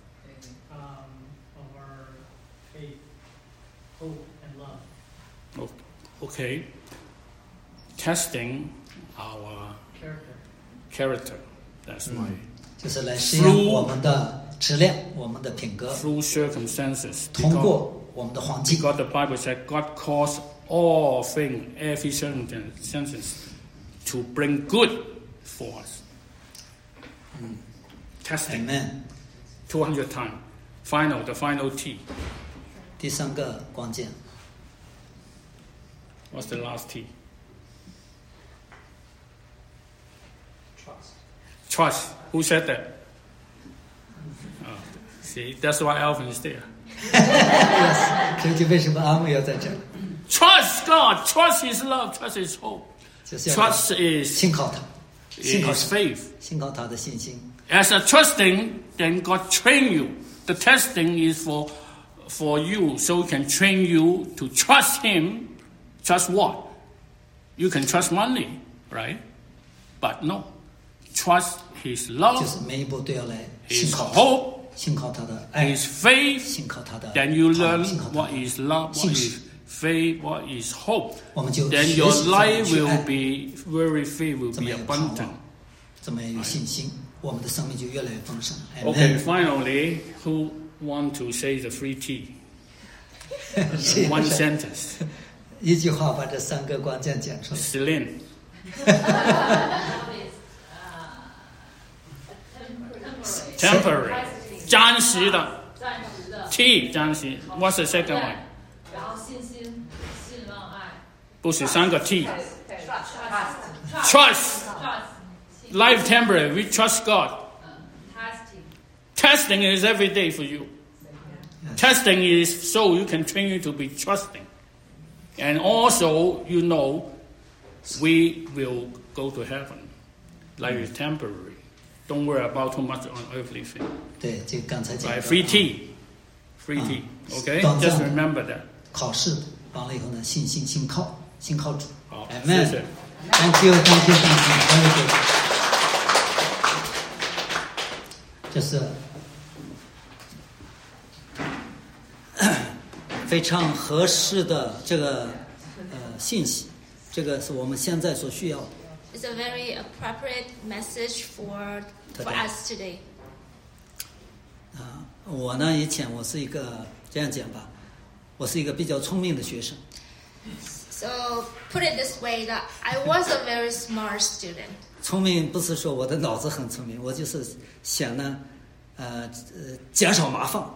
Our faith, hope, and love. Okay. Testing our character. That's right. 就是来实验我们的质量、我们的品格， Through circumstances. 通过我们的环境。 Because the Bible said God calls all things, every circumstances, to bring good for us. Testing. Amen. 200 times. The final T. 第3个关键。 What's the last T? Trust. Who said that? See, that's why Alvin is there. 这就为什么阿木要在这儿。 Trust God. Trust His love. Trust His hope. 就是要 Trust is 信靠他，信靠 is 神 faith. 信靠他的信心。 As a trusting, then God train you. The testing is for you, so He can train you to trust Him. Trust what? You can trust money, right? But no. Trust His 就 love, 是每一步都要来信 His 靠他， hope, 信靠他的爱， His faith. 信靠他的 Then you 信 learn 靠他 what 的 is love, what 信实 is faith, what is hope. 我们就 Then 学 your 习怎么 life 去 will 爱， be very faith, will 怎么 be 有盼 abundant. 望，怎么有信心，我们的生命就越来越丰盛。 Okay, Amen. finally, who want to say the 3 T? 谁 One sentence. 一句话把这3个关键讲出来。 Celine. temporary， 暂时的。T 暂时 ，What's the second one？ 然后信心、信望、爱。 不是3个 T。Trust。Life temporary. We trust God. Testing is every day for you. Testing is so you can train you to be trusting. And also, you know, we will go to heaven. Life is temporary. Don't worry about too much on earthly things. 对，这个刚才讲的。 Right, free T. Okay? Just remember that. 考试完了以后呢，信心、信靠主。 好， Amen. 谢谢。 Thank you. Very good. 这是非常合适的这个信息，这个是我们现在所需要的。 It's a very appropriate message for us today. 我呢，以前我是一个这样讲吧，我是一个比较聪明的学生。 So put it this way, that I was a very smart student. 聪明不是说我的脑子很聪明，我就是想呢，减少麻烦。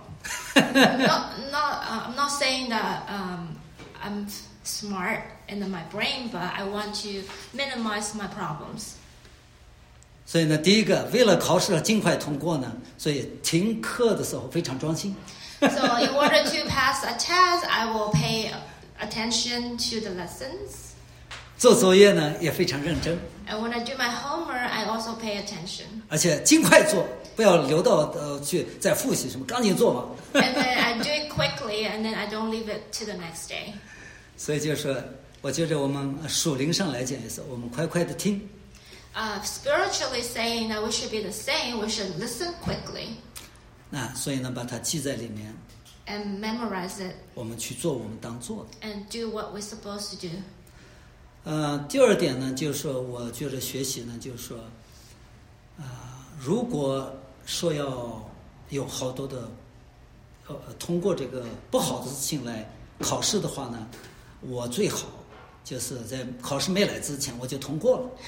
I'm not saying that I'm smart in my brain, but I want to minimize my problems. 所以呢，第一个，为了考试尽快通过呢，所以听课的时候非常专心。 So in order to pass a test, I will pay attention to the lessons. 做作业呢也非常认真。 And when I do my homework, I also pay attention. 而且尽快做，不要留到去再复习什么，赶紧做嘛。 And then I do it quickly, and then I don't leave it to the next day. 所以就是说，我觉得我们属灵上来讲也是，我们快快的听。 Spiritually saying that we should be the same, we should listen quickly. 所以呢，把它记在里面。 And memorize it. 我们去做我们当做的。 And do what we're supposed to do. 第二点呢，就是说，我觉得学习呢，就是说，如果说要有好多的，通过这个不好的事情来考试的话呢，我最好就是在考试没来之前我就通过了。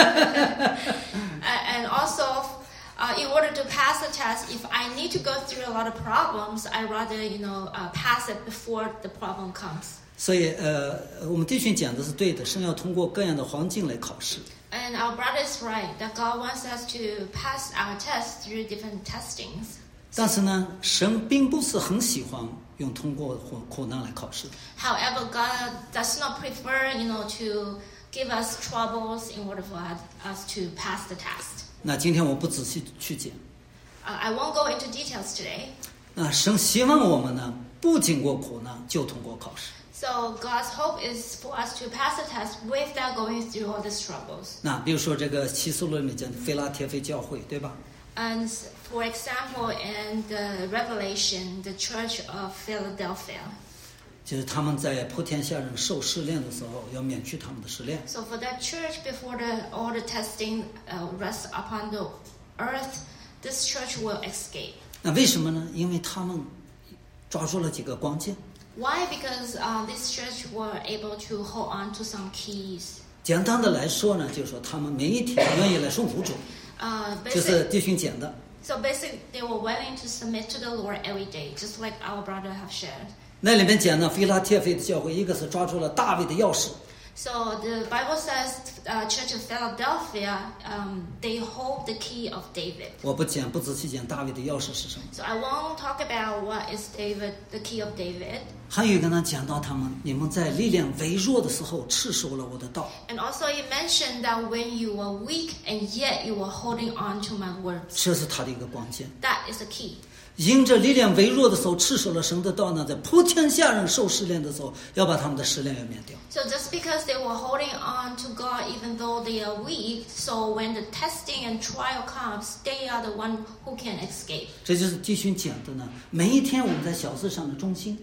And also, in order to pass the test, if I need to go through a lot of problems, I rather, pass it before the problem comes. 所以我们弟兄讲的是对的，神要通过各样的环境来考试。 And our brother is right that God wants us to pass our tests through different testings. 但是呢，神并不是很喜欢用通过苦难来考试。 However, God does not prefer, to give us troubles in order for us to pass the test. 那今天我不仔细去讲。 I won't go into details today. 那神希望我们呢，不经过苦难就通过考试。 So God's hope is for us to pass the test without going through all these troubles. 那比如说这个启示录里面讲的腓拉铁非教会，对吧？ And for example, in the Revelation, the Church of Philadelphia. 就是他们在普天下人受试炼的时候，要免去他们的试炼。 So for that church, before all the testing rests upon the earth, this church will escape. 那为什么呢？因为他们抓住了几个关键。 Why? Because this church were able to hold on to some keys. 简单的来说呢，就是说他们每一天愿意来顺服主，就是弟兄讲的。 So basically, they were willing to submit to the Lord every day, just like our brother have shared. 那里面讲呢，腓拉铁非的教会，一个是抓住了大卫的钥匙。 So the Bible says, Church of Philadelphia, they hold the key of David. 我不仔细讲大卫的钥匙是什么。 So I won't talk about what is David, the key of David. 还有一个呢，讲到你们在力量微弱的时候持守了我的道。 And also he mentioned that when you were weak and yet you were holding on to my words. 这是他的一个关键。 That is the key. 因着力量微弱的时候持守了神的道呢，在普天下人受试炼的时候，要把他们的试炼要免掉。 So just because they were holding on to God even though they are weak, so when the testing and trial comes, they are the one who can escape. 这就是弟兄讲的呢，每一天我们在小事上的忠心。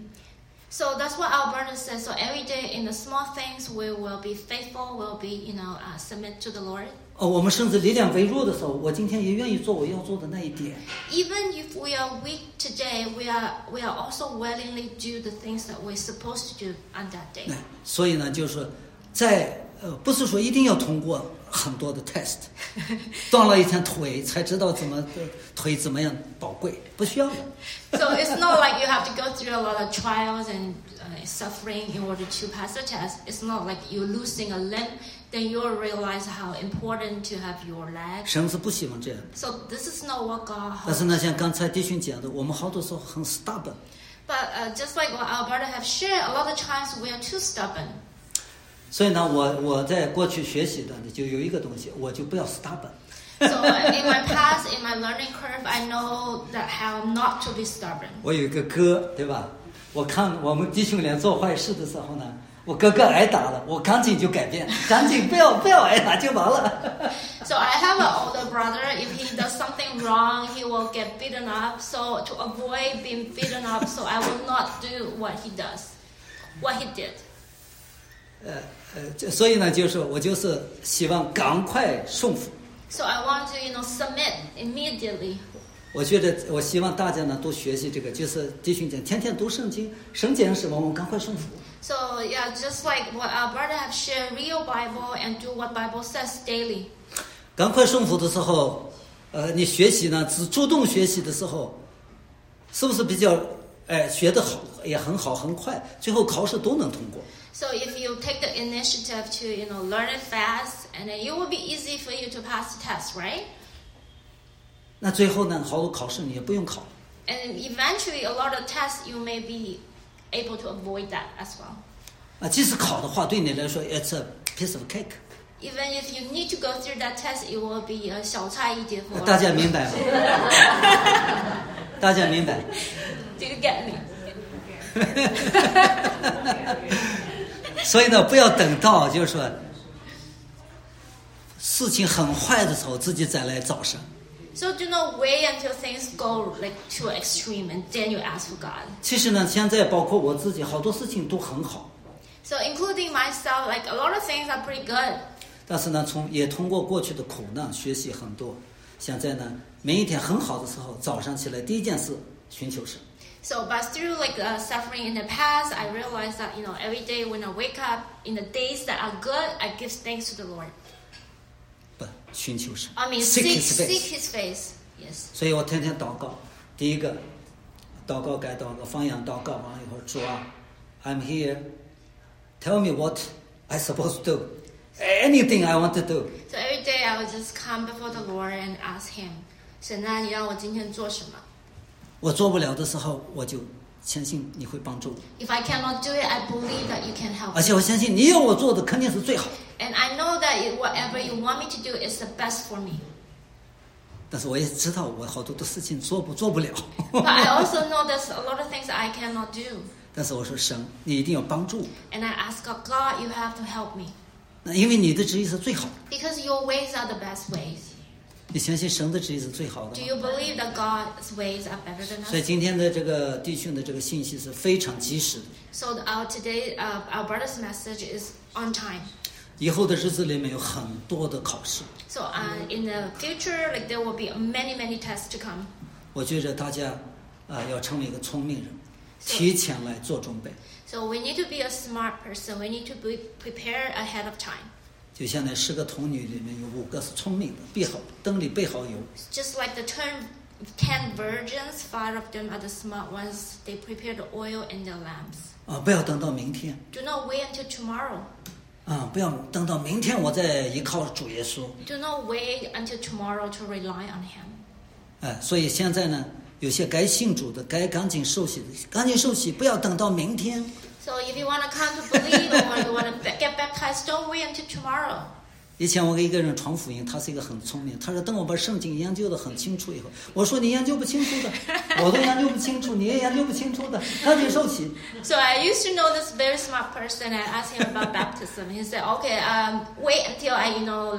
So that's what our brother says. So every day in the small things, we will be faithful, we'll be, submit to the Lord. 我们甚至力量微弱的时候，我今天也愿意做我要做的那一点。 Even if we are weak today, we are also willingly do the things that we're supposed to do on that day. 所以呢，就是在不是说一定要通过很多的 test， 撞了一天腿才知道腿怎么样宝贵，不需要的。 So it's not like you have to go through a lot of trials and suffering in order to pass the test. It's not like you're losing a limb, then you'll realize how important to have your leg. 神是不希望这样的。 So this is not what God 但是 hopes. 呢，像刚才弟兄讲的，我们好多时候很 stubborn。 But just like what our brother have shared, a lot of times we are too stubborn. 所以呢，我在过去学习的就有一个东西，我就不要 stubborn。 So in my past, in my learning curve, I know that how not to be stubborn. 我有一个哥，对吧？我看我们弟兄俩做坏事的时候呢，我哥哥挨打了，我赶紧就改变，赶紧不要挨打就完了。 So I have an older brother. If he does something wrong, he will get beaten up. So to avoid being beaten up, so I will not do what he did. 所以呢，就是我就是希望赶快顺服。 So I want to, submit immediately. 我觉得我希望大家呢都学习这个，就是弟兄讲，天天读圣经，神讲什么，我们赶快顺服。 So yeah, just like what our brother have shared, read your Bible and do what Bible says daily. 赶快顺服的时候，你学习呢，主动学习的时候，是不是比较学得好，也很好，很快，最后考试都能通过。 So if you take the initiative to, learn it fast, and then it will be easy for you to pass the test, right? 那最后呢，好多考试你也不用考。 And eventually, a lot of tests you may be able to avoid that as well. 即使考的话，对你来说 ，it's a piece of cake。 Even if you need to go through that test, it will be 小菜一碟 for 大家明白吗？大家明白 Do you get me? 所以呢，不要等到就是说事情很坏的时候，自己再来找神。 So do not wait until things go like too extreme and then you ask for God. 其实呢，现在包括我自己，好多事情都很好。 So including myself, like a lot of things are pretty good. 但是呢，也通过过去的苦难学习很多。现在呢，每一天很好的时候，早上起来第一件事寻求神。 So, but through like suffering in the past, I realized that every day when I wake up, in the days that are good, I give thanks to the Lord. 不，寻求神。 I mean, seek seek His face。 His face. Yes. 所以我天天祷告。第一个，祷告该祷告，方言祷告完了以后，主啊 ，I'm here. Tell me what I supposed to do. Anything I want to do. So every day I would just come before the Lord and ask Him, 神啊，你让我今天做什么？ 我做不了的时候，我就相信你会帮助我。 If I cannot do it, I believe that you can help 而且我相信你要我做的肯定是最好。 And I know that whatever you want me to do is the best for me. 但是我也知道我好多的事情做不了。 But I also know there's a lot of things I cannot do. 但是我说神，你一定要帮助我。 And I ask God, you have to help me. 那因为你的旨意是最好的。 Because your ways are the best ways. 你相信神的旨意是最好的 Do 吗？ you believe that God's ways are better than 所以 us? 今天的这个弟兄的这个信息是非常及时的。 So our brother's message is on time. 以后的日子里面有很多的考试， So in the future, like there will be many tests to come. 我觉得大家要成为一个聪明人，提前来做准备。 So we need to be a smart person. We need to be prepared ahead of time. 就像那10个童女里面有5个是聪明的，灯里备好油。 Just like the 10 virgins, 5 of them are the smart ones. They prepare the oil in their lamps. 不要等到明天。 Do not wait until tomorrow. 不要等到明天我再依靠主耶稣。 Do not wait until tomorrow to rely on Him. 所以现在呢，有些该信主的，该赶紧受洗的，赶紧受洗，不要等到明天。 So if you want to come to believe or you want to get baptized, don't wait until tomorrow. 以前我给一个人传福音，他是一个很聪明，他说等我把圣经研究得很清楚以后，我说你研究不清楚的，我都研究不清楚，你也研究不清楚的，赶紧受洗。 So I used to know this very smart person. I asked him about baptism. He said, "Okay, wait until I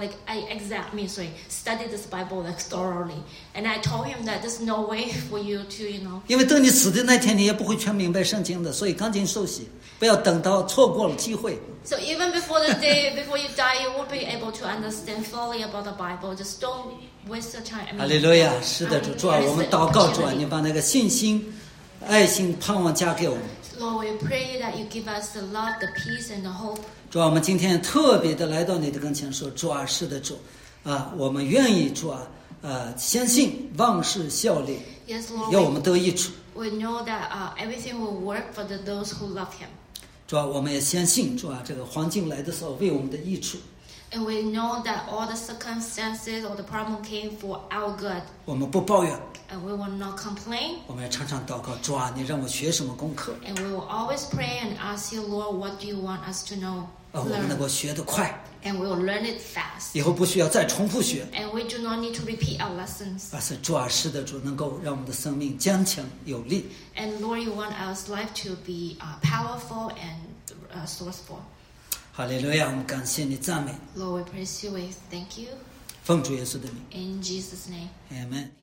study this Bible like thoroughly." And I told him that there's no way for you to. 因为等你死的那天，你也不会全明白圣经的，所以赶紧受洗，不要等到错过了机会。 So even before the day before you die, you will be able to understand fully about the Bible. Just don't waste your time. 哈利路亚！是的，主啊，我们祷告主啊，你把那个信心爱心、盼望加给我们。 Lord, we pray that you give us the love, the peace, and the hope. 主啊，我们今天特别的来到你的跟前说，主啊，是的主，我们愿意主啊，相信万事效力， Yes, Lord. 要我们得益处。 We know that everything will work for those who love Him. 主啊，我们也相信主啊，这个环境来的时候为我们的益处。 And we know that all the circumstances or the problem came for our good. 我们不抱怨， And we will not complain. 我们也常常祷告，主啊，你让我学什么功课？ And we will always pray and ask you, Lord, what do you want us to know? 我们能 Learn. 够学得快， And we will learn it fast. 以后不需要再重复学， And we do not need to repeat our lessons. 而是主啊，是的主，能够让我们的生命坚强有力。 And Lord, you want our life to be powerful and sourceful. 哈利路亚，我们感谢你，赞美， Lord, we praise you. We thank you. 奉主耶稣的名， In Jesus' name. 阿门。